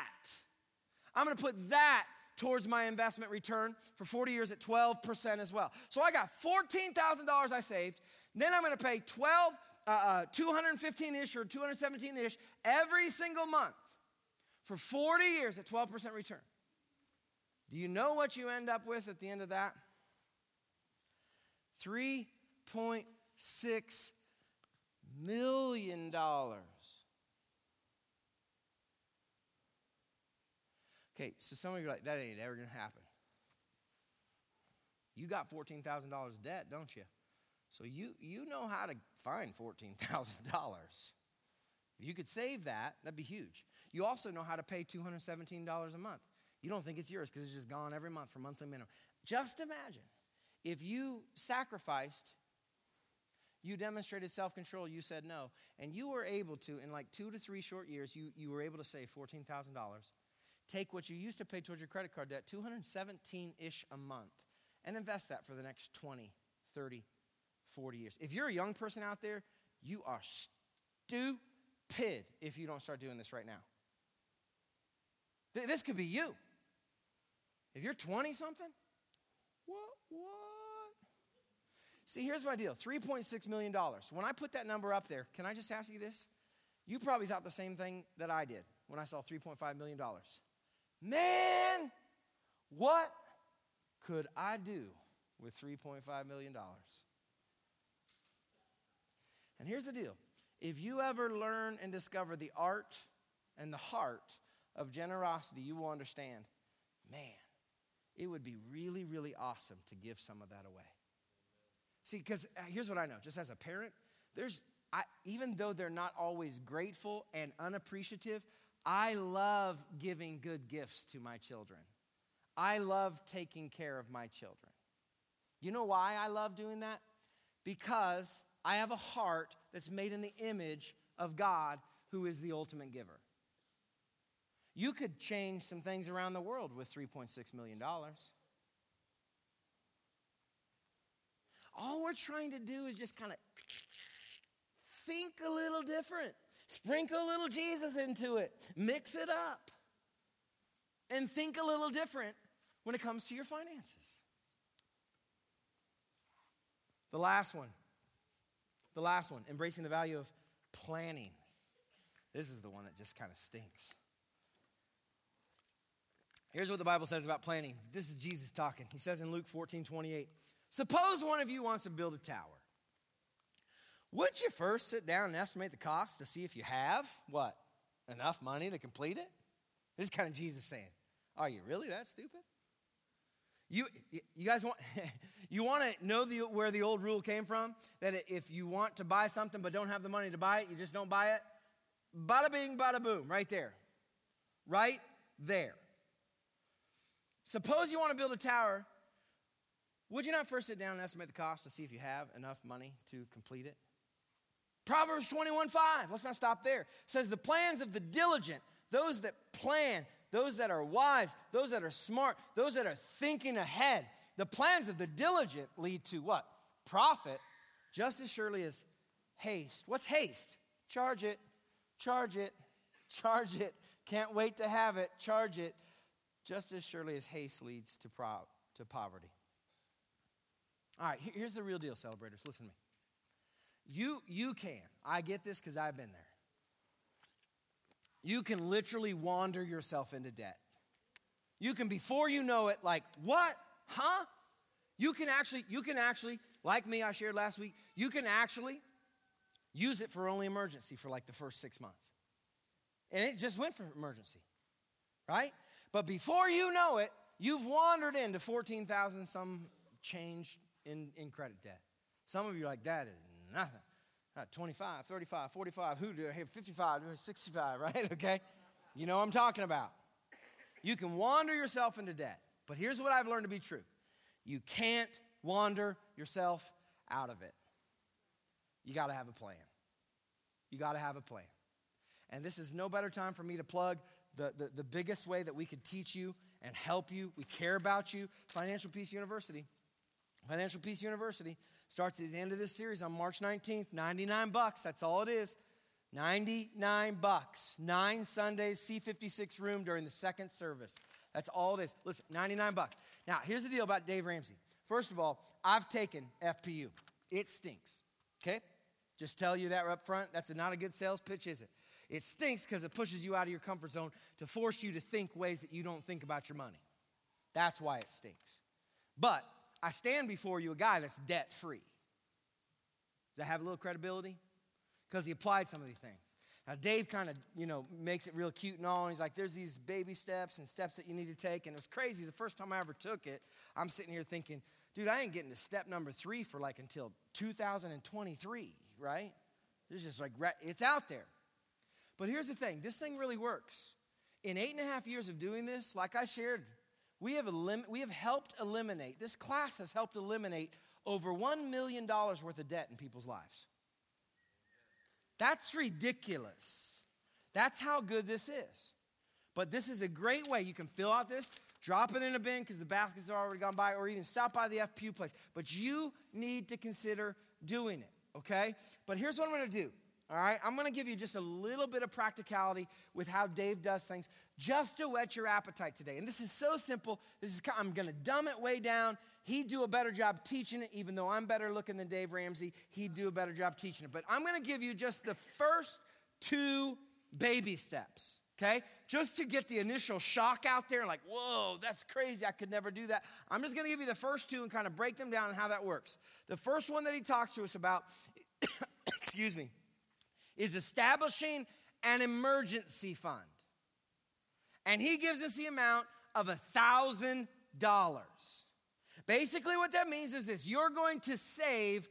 that towards my investment return for 40 years at 12% as well. So I got $14,000 I saved. Then I'm going to pay $215-ish or $217-ish every single month for 40 years at 12% return. Do you know what you end up with at the end of that? $3.6 million. Okay, so some of you are like, that ain't ever going to happen. You got $14,000 debt, don't you? So you know how to find $14,000. If you could save that, that'd be huge. You also know how to pay $217 a month. You don't think it's yours because it's just gone every month for monthly minimum. Just imagine if you sacrificed, you demonstrated self-control, you said no, and you were able to, in like 2 to 3 short years, you were able to save $14,000, take what you used to pay towards your credit card debt, $217-ish a month, and invest that for the next 20, 30, 40 years. If you're a young person out there, you are stupid if you don't start doing this right now. This could be you. If you're 20-something, what? See, here's my deal, $3.6 million. When I put that number up there, can I just ask you this? You probably thought the same thing that I did when I saw $3.5 million. Man, what could I do with $3.5 million? And here's the deal. If you ever learn and discover the art and the heart of generosity, you will understand, man, it would be really, really awesome to give some of that away. See, because here's what I know. Just as a parent, even though they're not always grateful and unappreciative, I love giving good gifts to my children. I love taking care of my children. You know why I love doing that? Because I have a heart that's made in the image of God, who is the ultimate giver. You could change some things around the world with $3.6 million. All we're trying to do is just kind of think a little different. Sprinkle a little Jesus into it. Mix it up. And think a little different when it comes to your finances. The last one, embracing the value of planning. This is the one that just kind of stinks. Here's what the Bible says about planning. This is Jesus talking. He says in Luke 14:28, suppose one of you wants to build a tower. Wouldn't you first sit down and estimate the cost to see if you have, what, enough money to complete it? This is kind of Jesus saying, are you really that stupid? You guys want to know where the old rule came from? That if you want to buy something but don't have the money to buy it, you just don't buy it? Bada bing, bada boom, right there. Right there. Suppose you want to build a tower. Would you not first sit down and estimate the cost to see if you have enough money to complete it? Proverbs 21:5, let's not stop there. It says, the plans of the diligent, those that plan, those that are wise, those that are smart, those that are thinking ahead. The plans of the diligent lead to what? Profit, just as surely as haste. What's haste? Charge it, charge it, charge it. Can't wait to have it, charge it. Just as surely as haste leads to poverty. All right, here's the real deal, celebrators. Listen to me. You can. I get this because I've been there. You can literally wander yourself into debt. You can, before you know it, like, what? Huh? You can actually, like me, I shared last week, you can actually use it for only emergency for like the first 6 months. And it just went for emergency, right? But before you know it, you've wandered into $14,000 some change in credit debt. Some of you are like, that is nothing. 25, 35, 45, 55, 65, right? Okay? You know what I'm talking about. You can wander yourself into debt. But here's what I've learned to be true. You can't wander yourself out of it. You got to have a plan. You got to have a plan. And this is no better time for me to plug the biggest way that we could teach you and help you. We care about you. Financial Peace University. Financial Peace University starts at the end of this series on March 19th. $99. That's all it is. $99. 9 Sundays, C56 room during the second service. That's all it is. Listen, $99. Now, here's the deal about Dave Ramsey. First of all, I've taken FPU. It stinks. Okay? Just tell you that up front. That's not a good sales pitch, is it? It stinks because it pushes you out of your comfort zone to force you to think ways that you don't think about your money. That's why it stinks. But I stand before you a guy that's debt-free. Does that have a little credibility? Because he applied some of these things. Now, Dave kind of, makes it real cute and all. And he's like, there's these baby steps and steps that you need to take. And it was crazy. The first time I ever took it, I'm sitting here thinking, dude, I ain't getting to step number 3 for until 2023, right? It's just it's out there. But here's the thing. This thing really works. In 8.5 years of doing this, like I shared, we have helped eliminate, this class has helped eliminate over $1 million worth of debt in people's lives. That's ridiculous. That's how good this is. But this is a great way. You can fill out this, drop it in a bin because the baskets are already gone by, or even stop by the FPU place. But you need to consider doing it, okay? But here's what I'm going to do. All right, I'm going to give you just a little bit of practicality with how Dave does things just to whet your appetite today. And this is so simple. I'm going to dumb it way down. He'd do a better job teaching it, even though I'm better looking than Dave Ramsey. He'd do a better job teaching it. But I'm going to give you just the first 2 baby steps, okay? Just to get the initial shock out there, like, whoa, that's crazy. I could never do that. I'm just going to give you the first 2 and kind of break them down and how that works. The first one that he talks to us about, excuse me, is establishing an emergency fund. And he gives us the amount of $1,000. Basically what that means is this. You're going to save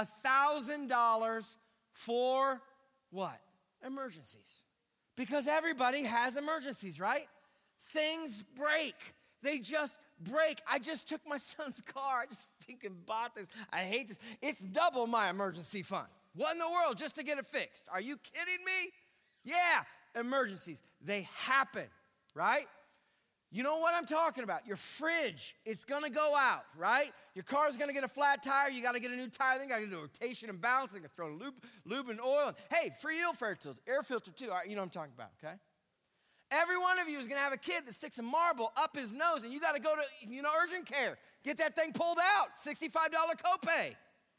$1,000 for what? Emergencies. Because everybody has emergencies, right? Things break. They just break. I just took my son's car. I just thinking bought this. I hate this. It's double my emergency fund. What in the world just to get it fixed? Are you kidding me? Yeah, emergencies. They happen, right? You know what I'm talking about. Your fridge, it's going to go out, right? Your car's going to get a flat tire. You got to get a new tire. Then you got to do a rotation and balance. You got to throw lube and oil. And, hey, free air filter too. All right, you know what I'm talking about, okay? Every one of you is going to have a kid that sticks a marble up his nose, and you got to go to, urgent care. Get that thing pulled out. $65 copay.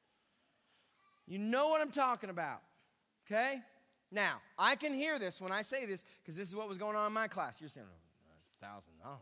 You know what I'm talking about, okay? Now, I can hear this when I say this because this is what was going on in my class. You're saying, $1,000.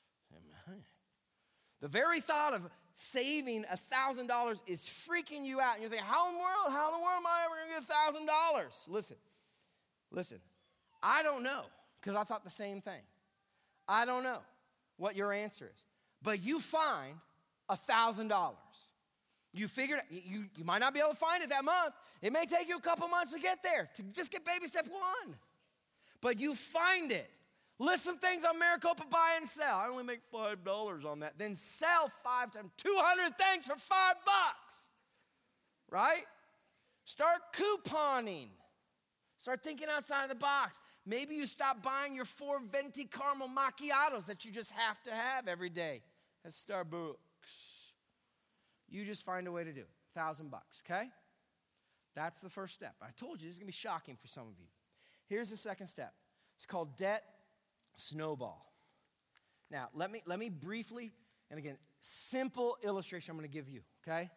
The very thought of saving $1,000 is freaking you out. And you're thinking, how in the world am I ever going to get $1,000? Listen. I don't know because I thought the same thing. I don't know what your answer is. But you find $1,000. You figured you might not be able to find it that month. It may take you a couple months to get there, to just get baby step 1. But you find it. List some things on Maricopa, buy and sell. I only make $5 on that. Then sell 5 times 200 things for $5. Right? Start couponing. Start thinking outside of the box. Maybe you stop buying your 4 venti caramel macchiatos that you just have to have every day at Starbucks. You just find a way to do it. $1,000, okay? That's the first step. I told you this is going to be shocking for some of you. Here's the second step. It's called debt snowball. Now, let me briefly, and again, simple illustration I'm going to give you, okay?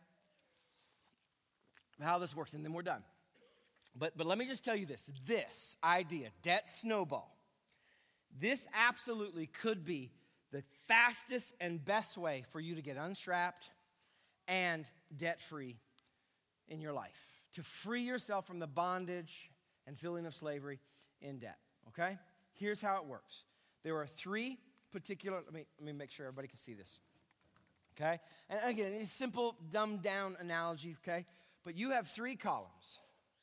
How this works, and then we're done. But let me just tell you this idea, debt snowball, this absolutely could be the fastest and best way for you to get unstrapped and debt-free in your life, to free yourself from the bondage and feeling of slavery in debt, okay? Here's how it works. There are 3 particular, let me make sure everybody can see this, okay? And again, it's a simple, dumbed-down analogy, okay? But you have 3 columns.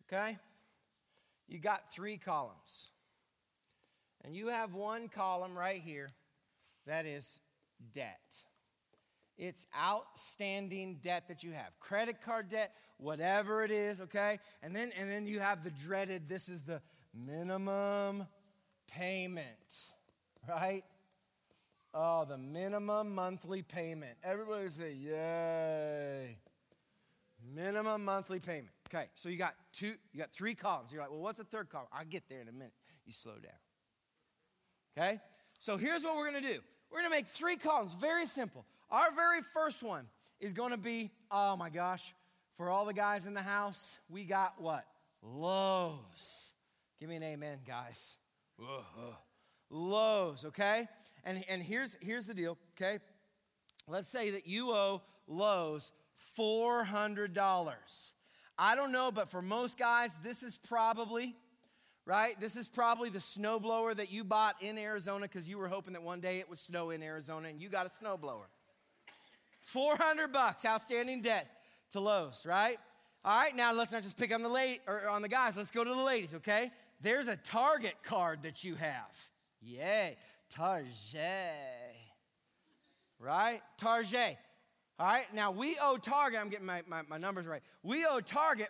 okay? You got 3 columns. And you have one column right here that is debt. It's outstanding debt that you have. Credit card debt, whatever it is, okay? And then you have the dreaded, this is the minimum payment, right? Oh, the minimum monthly payment. Everybody say, yay. Minimum monthly payment. Okay, so you got 3 columns. You're like, well, what's the 3rd column? I'll get there in a minute. You slow down. Okay? So here's what we're going to do. We're going to make 3 columns. Very simple. Our very first one is going to be, oh my gosh, for all the guys in the house, we got what? Lowe's. Give me an amen, guys. Lowe's, okay? And here's the deal, okay? Let's say that you owe Lowe's $400. I don't know, but for most guys, this is probably, right? This is probably the snowblower that you bought in Arizona because you were hoping that one day it would snow in Arizona and you got a snowblower. $400 outstanding debt to Lowe's, right? All right, now let's not just pick on the guys. Let's go to the ladies, okay? There's a Target card that you have. Yay, Target, right? Target. All right, now we owe Target, I'm getting my numbers right. We owe Target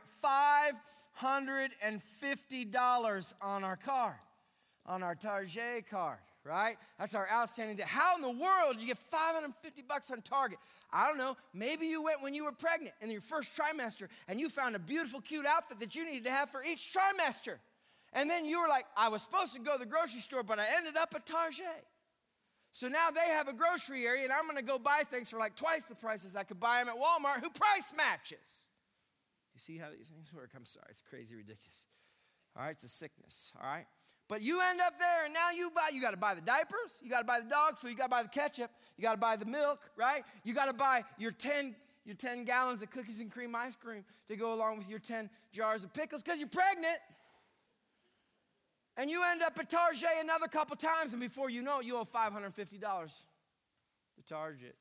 $550 on our card, on our Target card, right? That's our outstanding debt. How in the world did you get $550 on Target? I don't know. Maybe you went when you were pregnant in your first trimester and you found a beautiful, cute outfit that you needed to have for each trimester. And then you were like, I was supposed to go to the grocery store, but I ended up at Target. So now they have a grocery area, and I'm going to go buy things for like twice the prices I could buy them at Walmart, who price matches. You see how these things work? I'm sorry. It's crazy ridiculous. All right, it's a sickness, all right? But you end up there, and now you got to buy the diapers, you got to buy the dog food, you got to buy the ketchup, you got to buy the milk, right? You got to buy your 10 gallons of cookies and cream ice cream to go along with your 10 jars of pickles because you're pregnant. And you end up at Target another couple times, and before you know it, you owe $550 to Target.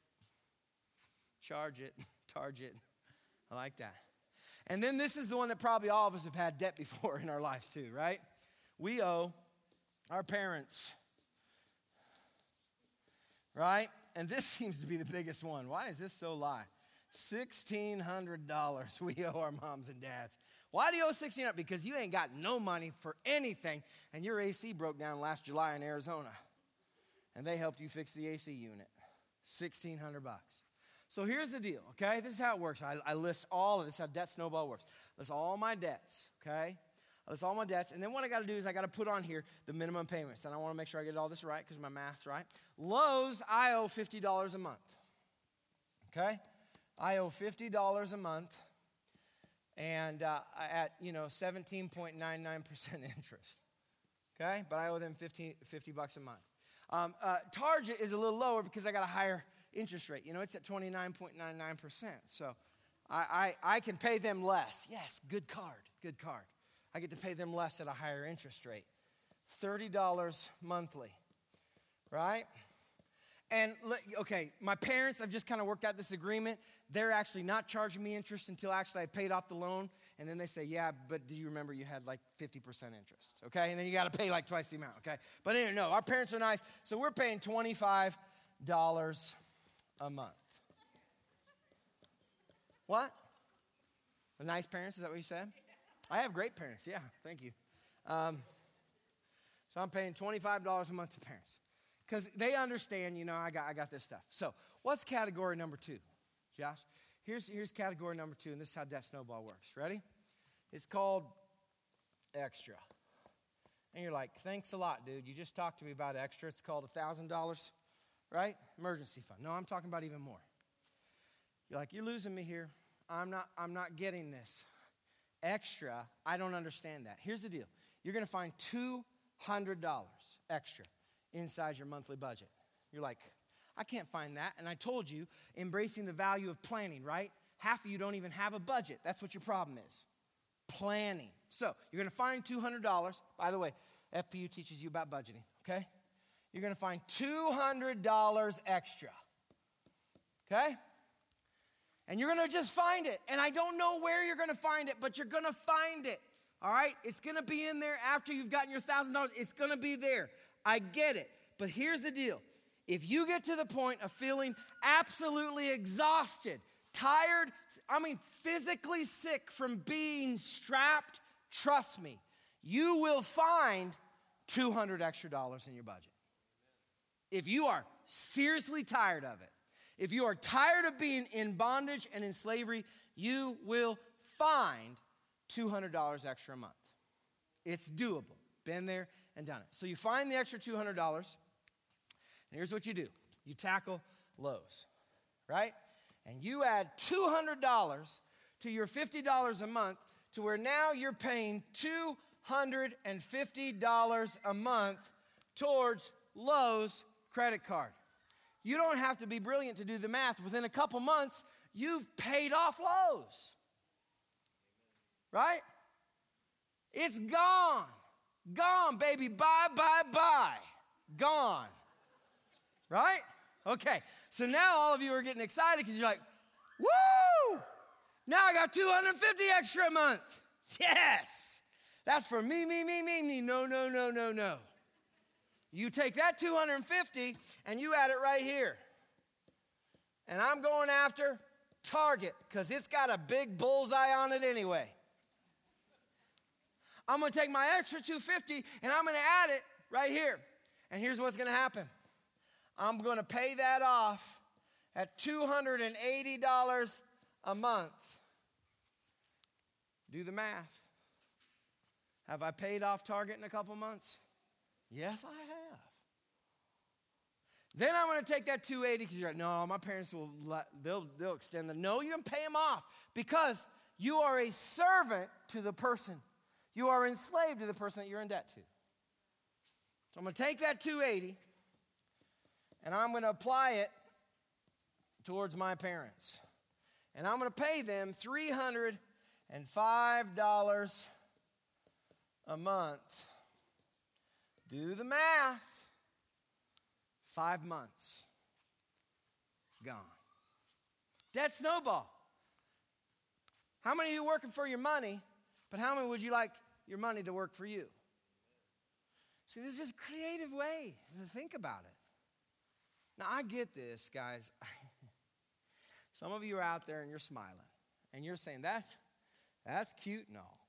Target. I like that. And then this is the one that probably all of us have had debt before in our lives too, right? We owe our parents, right? And this seems to be the biggest one. Why is this so high? $1,600 we owe our moms and dads. Why do you owe $1,600? Because you ain't got no money for anything, and your AC broke down last July in Arizona, and they helped you fix the AC unit. $1,600. So here's the deal, okay? This is how it works. I list all of this, how debt snowball works. List all my debts, okay? I list all my debts, and then what I got to do is I got to put on here the minimum payments, and I want to make sure I get all this right because my math's right. Lowe's, I owe $50 a month, okay? I owe $50 a month. And at 17.99% interest, okay? But I owe them $50 a month. Target is a little lower because I got a higher interest rate. It's at 29.99%. So I can pay them less. Yes, good card. I get to pay them less at a higher interest rate. $30 monthly, right? And, okay, my parents, I've just kind of worked out this agreement. They're actually not charging me interest until actually I paid off the loan. And then they say, yeah, but do you remember you had like 50% interest, okay? And then you got to pay like twice the amount, okay? But anyway, no, our parents are nice. So we're paying $25 a month. What? The nice parents, is that what you said? I have great parents, yeah, thank you. So I'm paying $25 a month to parents. Because they understand, I got this stuff. So what's category number 2, Josh? Here's category number 2, and this is how debt snowball works. Ready? It's called extra. And you're like, thanks a lot, dude. You just talked to me about extra. It's called $1,000, right? Emergency fund. No, I'm talking about even more. You're like, you're losing me here. I'm not getting this. Extra, I don't understand that. Here's the deal. You're going to find $200 extra inside your monthly budget. You're like, I can't find that. And I told you, embracing the value of planning, right? Half of you don't even have a budget. That's what your problem is. Planning. So you're going to find $200. By the way, FPU teaches you about budgeting, okay? You're going to find $200 extra, okay? And you're going to just find it. And I don't know where you're going to find it, but you're going to find it. All right? It's going to be in there after you've gotten your $1,000. It's going to be there. I get it. But here's the deal. If you get to the point of feeling absolutely exhausted, tired, physically sick from being strapped, trust me, you will find $200 extra in your budget. If you are seriously tired of it, if you are tired of being in bondage and in slavery, you will find $200 extra a month. It's doable. Been there and done it. So you find the extra $200, and here's what you do. You tackle Lowe's, right? And you add $200 to your $50 a month to where now you're paying $250 a month towards Lowe's credit card. You don't have to be brilliant to do the math. Within a couple months, you've paid off Lowe's. Right? It's gone. Gone, baby. Bye, bye, bye. Gone. Right? Okay. So now all of you are getting excited because you're like, woo! Now I got $250 extra a month. Yes. That's for me. No. You take that $250 and you add it right here. And I'm going after Target because it's got a big bullseye on it anyway. I'm going to take my extra $250 and I'm going to add it right here. And here's what's going to happen. I'm going to pay that off at $280 a month. Do the math. Have I paid off Target in a couple months? Yes, I have. Then I'm going to take that $280 because you're like, no, my parents they'll extend the. No, you can pay them off because you are a servant to the person. You are enslaved to the person that you're in debt to. So I'm going to take that $280 and I'm going to apply it towards my parents. And I'm going to pay them $305 a month. Do the math. 5 months. Gone. Debt snowball. How many of you working for your money, but how many would you like your money to work for you? See, there's just creative ways to think about it. Now, I get this, guys. Some of you are out there and you're smiling. And you're saying, that's cute and all.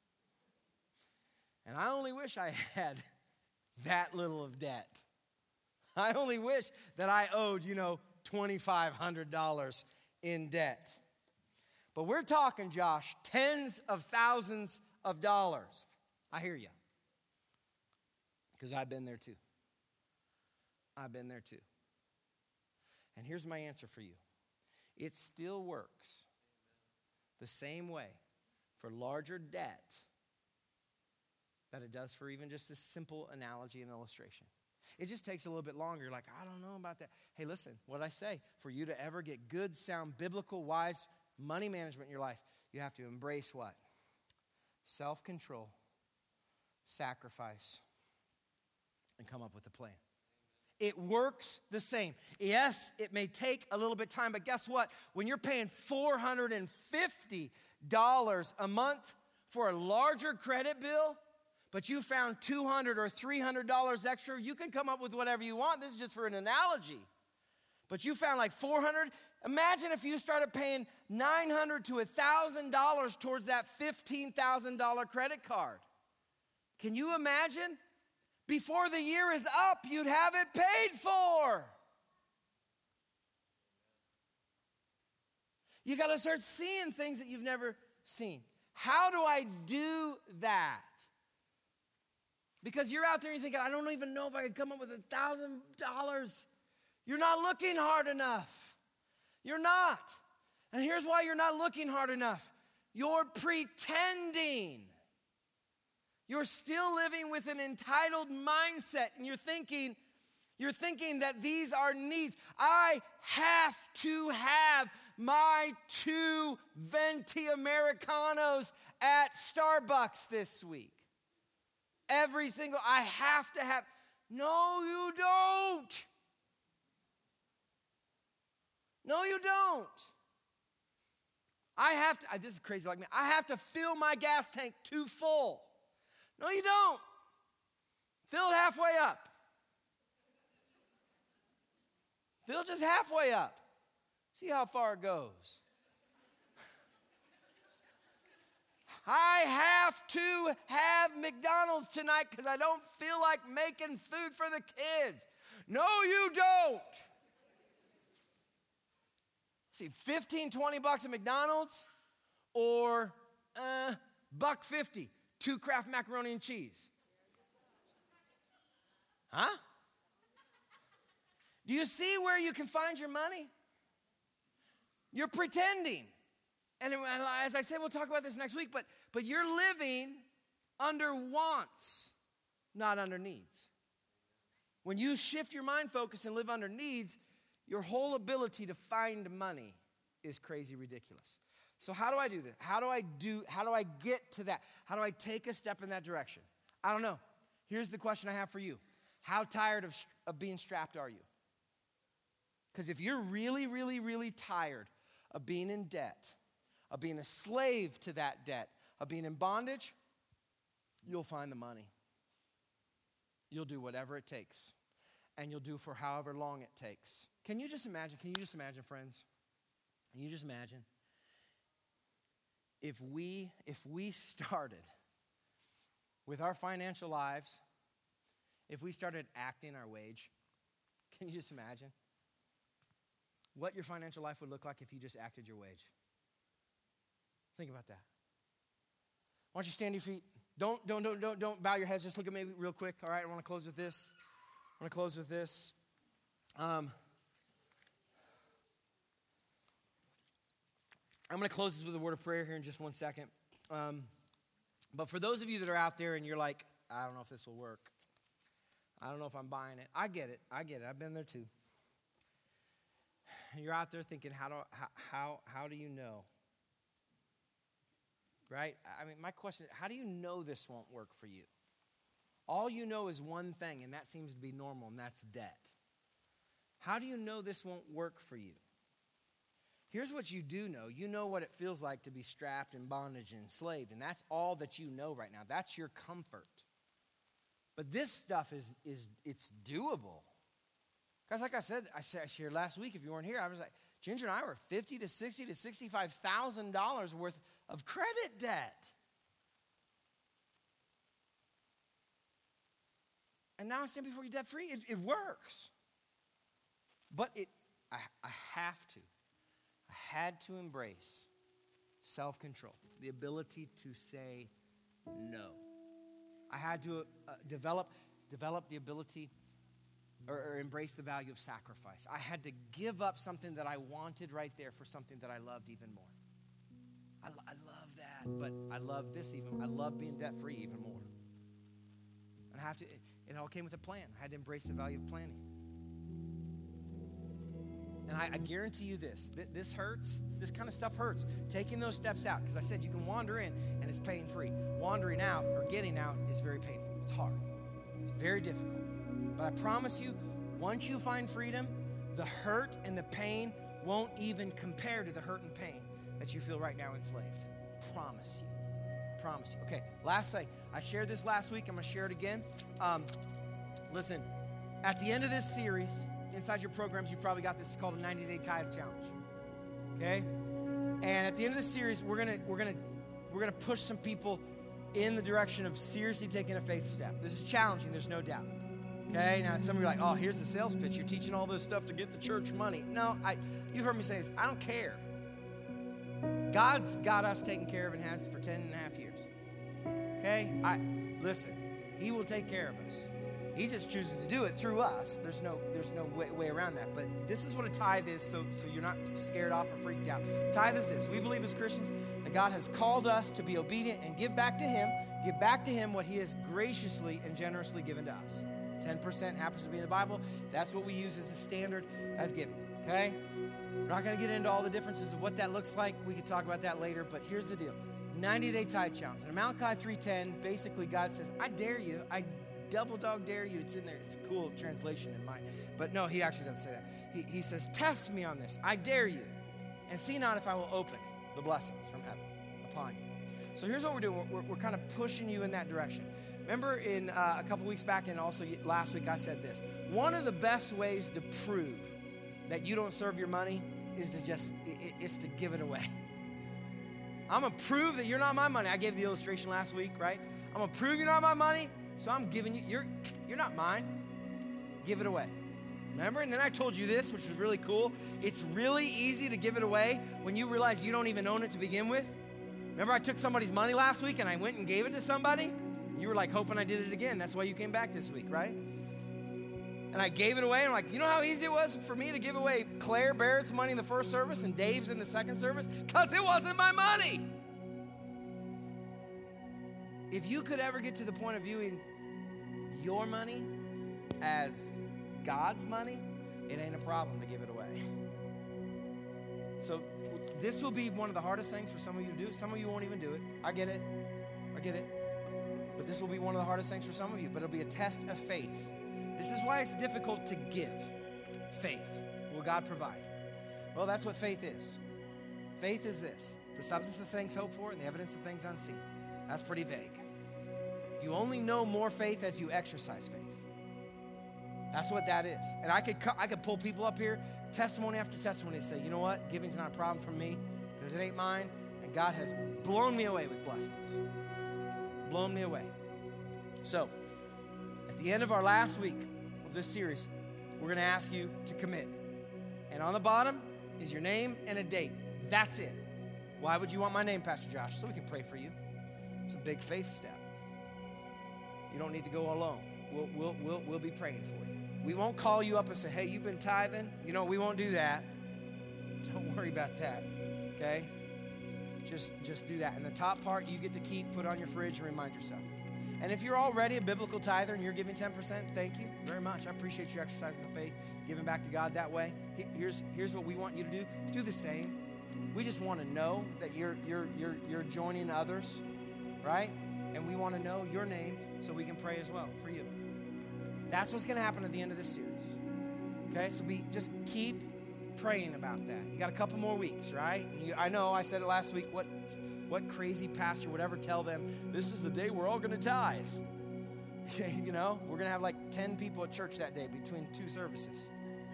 And I only wish I had that little of debt. I only wish that I owed, $2,500 in debt. But we're talking, Josh, tens of thousands of dollars. I hear you. Because I've been there too. I've been there too. And here's my answer for you. It still works the same way for larger debt that it does for even just this simple analogy and illustration. It just takes a little bit longer. You're like, I don't know about that. Hey, listen, what I say, for you to ever get good, sound, biblical, wise money management in your life, you have to embrace what? Self-control, sacrifice, and come up with a plan. It works the same. Yes, it may take a little bit of time, but guess what? When you're paying $450 a month for a larger credit bill, but you found $200 or $300 extra, you can come up with whatever you want. This is just for an analogy. But you found like $400. Imagine if you started paying $900 to $1,000 towards that $15,000 credit card. Can you imagine? Before the year is up, you'd have it paid for. You got to start seeing things that you've never seen. How do I do that? Because you're out there and you're thinking, I don't even know if I could come up with $1,000. You're not looking hard enough. You're not. And here's why you're not looking hard enough. You're pretending. You're still living with an entitled mindset, and you're thinking that these are needs. I have to have my 2 venti Americanos at Starbucks this week. I have to have. No, you don't. No, you don't. this is crazy like me, I have to fill my gas tank to full. No, you don't. Fill it halfway up. Fill just halfway up. See how far it goes. I have to have McDonald's tonight because I don't feel like making food for the kids. No, you don't. See, $15-20 at McDonald's or $1.50, 2 Kraft macaroni and cheese. Huh? Do you see where you can find your money? You're pretending. And as I said, we'll talk about this next week, but you're living under wants, not under needs. When you shift your mind focus and live under needs, your whole ability to find money is crazy ridiculous. So how do I do this? How do I get to that? How do I take a step in that direction? I don't know. Here's the question I have for you. How tired of being strapped are you? Because if you're really, really, really tired of being in debt, of being a slave to that debt, of being in bondage, you'll find the money. You'll do whatever it takes. And you'll do for however long it takes. Can you just imagine, friends? Can you just imagine if we started with our financial lives, if we started acting our wage? Can you just imagine what your financial life would look like if you just acted your wage? Think about that. Why don't you stand to your feet? Don't bow your heads. Just look at me real quick. All right, I want to close with this. I'm going to close this with a word of prayer here in just 1 second. But for those of you that are out there and you're like, I don't know if this will work. I don't know if I'm buying it. I get it. I've been there too. You're out there thinking, how do you know? Right? I mean, my question is, how do you know this won't work for you? All you know is one thing, and that seems to be normal, and that's debt. How do you know this won't work for you? Here's what you do know. You know what it feels like to be strapped in bondage and enslaved, and that's all that you know right now. That's your comfort. But this stuff it's doable. Guys, like I shared last week, if you weren't here, I was like, Ginger and I were $50,000 to $60,000 to $65,000 worth of credit debt. And now I stand before you debt free. It works. But I had to embrace self-control, the ability to say no. I had to develop the ability or embrace the value of sacrifice. I had to give up something that I wanted right there for something that I loved even more. I love that, but I love this even. I love being debt-free even more. And it all came with a plan. I had to embrace the value of planning. And I guarantee you this hurts. This kind of stuff hurts. Taking those steps out, because I said you can wander in and it's pain-free. Wandering out or getting out is very painful. It's hard. It's very difficult. But I promise you, once you find freedom, the hurt and the pain won't even compare to the hurt and pain that you feel right now enslaved. Promise you. Okay, last thing. I shared this last week. I'm going to share it again. Listen, at the end of this series, inside your programs, you probably got this. It's called a 90-day tithe challenge. Okay? And at the end of this series, we're gonna push some people in the direction of seriously taking a faith step. This is challenging, there's no doubt. Okay? Now, some of you are like, oh, here's the sales pitch. You're teaching all this stuff to get the church money. No, you've heard me say this. I don't care. God's got us taken care of and has for 10 and a half years. Okay? Listen, he will take care of us. He just chooses to do it through us. There's no way around that. But this is what a tithe is, so you're not scared off or freaked out. Tithe is this. We believe as Christians that God has called us to be obedient and give back to him what he has graciously and generously given to us. 10% happens to be in the Bible. That's what we use as the standard as giving. Okay? We're not going to get into all the differences of what that looks like. We could talk about that later. But here's the deal. 90-day tithe challenge. In Malachi 3:10, basically God says, I dare you. I double dog dare you. It's in there. It's a cool translation in mine. But no, he actually doesn't say that. He says, test me on this. I dare you. And see not if I will open the blessings from heaven upon you. So here's what we're doing. We're kind of pushing you in that direction. Remember in a couple weeks back and also last week I said this. One of the best ways to prove that you don't serve your money is to give it away. I'm going to prove that you're not my money. I gave the illustration last week, right? I'm going to prove you're not my money, so I'm giving you, you're not mine. Give it away. Remember? And then I told you this, which was really cool. It's really easy to give it away when you realize you don't even own it to begin with. Remember I took somebody's money last week and I went and gave it to somebody? You were like hoping I did it again. That's why you came back this week, right? And I gave it away. And I'm like, you know how easy it was for me to give away Claire Barrett's money in the first service and Dave's in the second service? Because it wasn't my money. If you could ever get to the point of viewing your money as God's money, it ain't a problem to give it away. So this will be one of the hardest things for some of you to do. Some of you won't even do it. I get it. But this will be one of the hardest things for some of you. But it'll be a test of faith. This is why it's difficult to give. Faith. Will God provide? Well, that's what faith is. Faith is this: the substance of things hoped for and the evidence of things unseen. That's pretty vague. You only know more faith as you exercise faith. That's what that is. And I could pull people up here, testimony after testimony, and say, you know what? Giving's not a problem for me because it ain't mine. And God has blown me away with blessings. Blown me away. So, at the end of our last week of this series, we're going to ask you to commit. And on the bottom is your name and a date. That's it. Why would you want my name, Pastor Josh? So we can pray for you. It's a big faith step. You don't need to go alone. We'll be praying for you. We won't call you up and say, hey, you've been tithing. You know, we won't do that. Don't worry about that, okay? Just do that. And the top part you get to keep, put on your fridge, and remind yourself. And if you're already a biblical tither and you're giving 10%, thank you very much. I appreciate you exercising the faith, giving back to God that way. Here's what we want you to do. Do the same. We just want to know that you're joining others, right? And we want to know your name so we can pray as well for you. That's what's going to happen at the end of this series. Okay, so we just keep praying about that. You got a couple more weeks, right? I know I said it last week. What crazy pastor would ever tell them, this is the day we're all going to tithe? You know, we're going to have like 10 people at church that day between two services.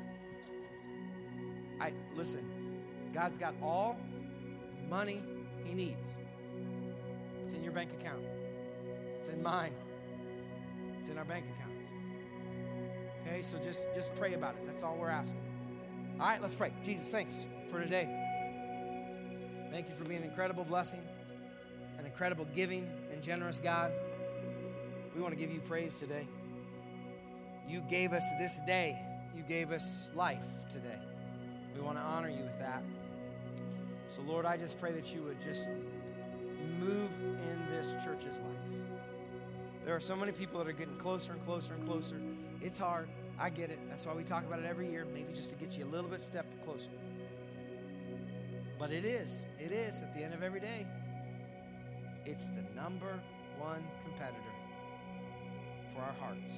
Listen, God's got all money he needs. It's in your bank account. It's in mine. It's in our bank accounts. Okay, so just pray about it. That's all we're asking. All right, let's pray. Jesus, thanks for today. Thank you for being an incredible blessing, an incredible giving and generous God. We want to give you praise today. You gave us this day. You gave us life today. We want to honor you with that. So, Lord, I just pray that you would just move in this church's life. There are so many people that are getting closer and closer and closer. It's hard. I get it. That's why we talk about it every year, maybe just to get you a little bit step closer. But it is at the end of every day. It's the number one competitor for our hearts.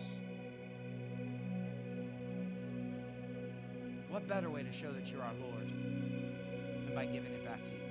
What better way to show that you're our Lord than by giving it back to you?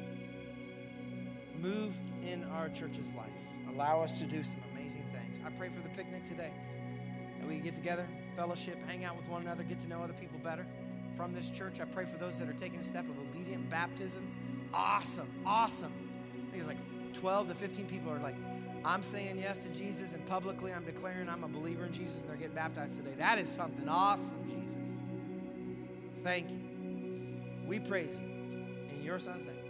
Move in our church's life. Allow us to do some amazing things. I pray for the picnic today, that we get together, fellowship, hang out with one another, get to know other people better from this church. I pray for those that are taking a step of obedient baptism. Awesome. I think it's like 12 to 15 people are like, I'm saying yes to Jesus, and publicly I'm declaring I'm a believer in Jesus, and they're getting baptized today. That is something awesome, Jesus. Thank you. We praise you in your son's name.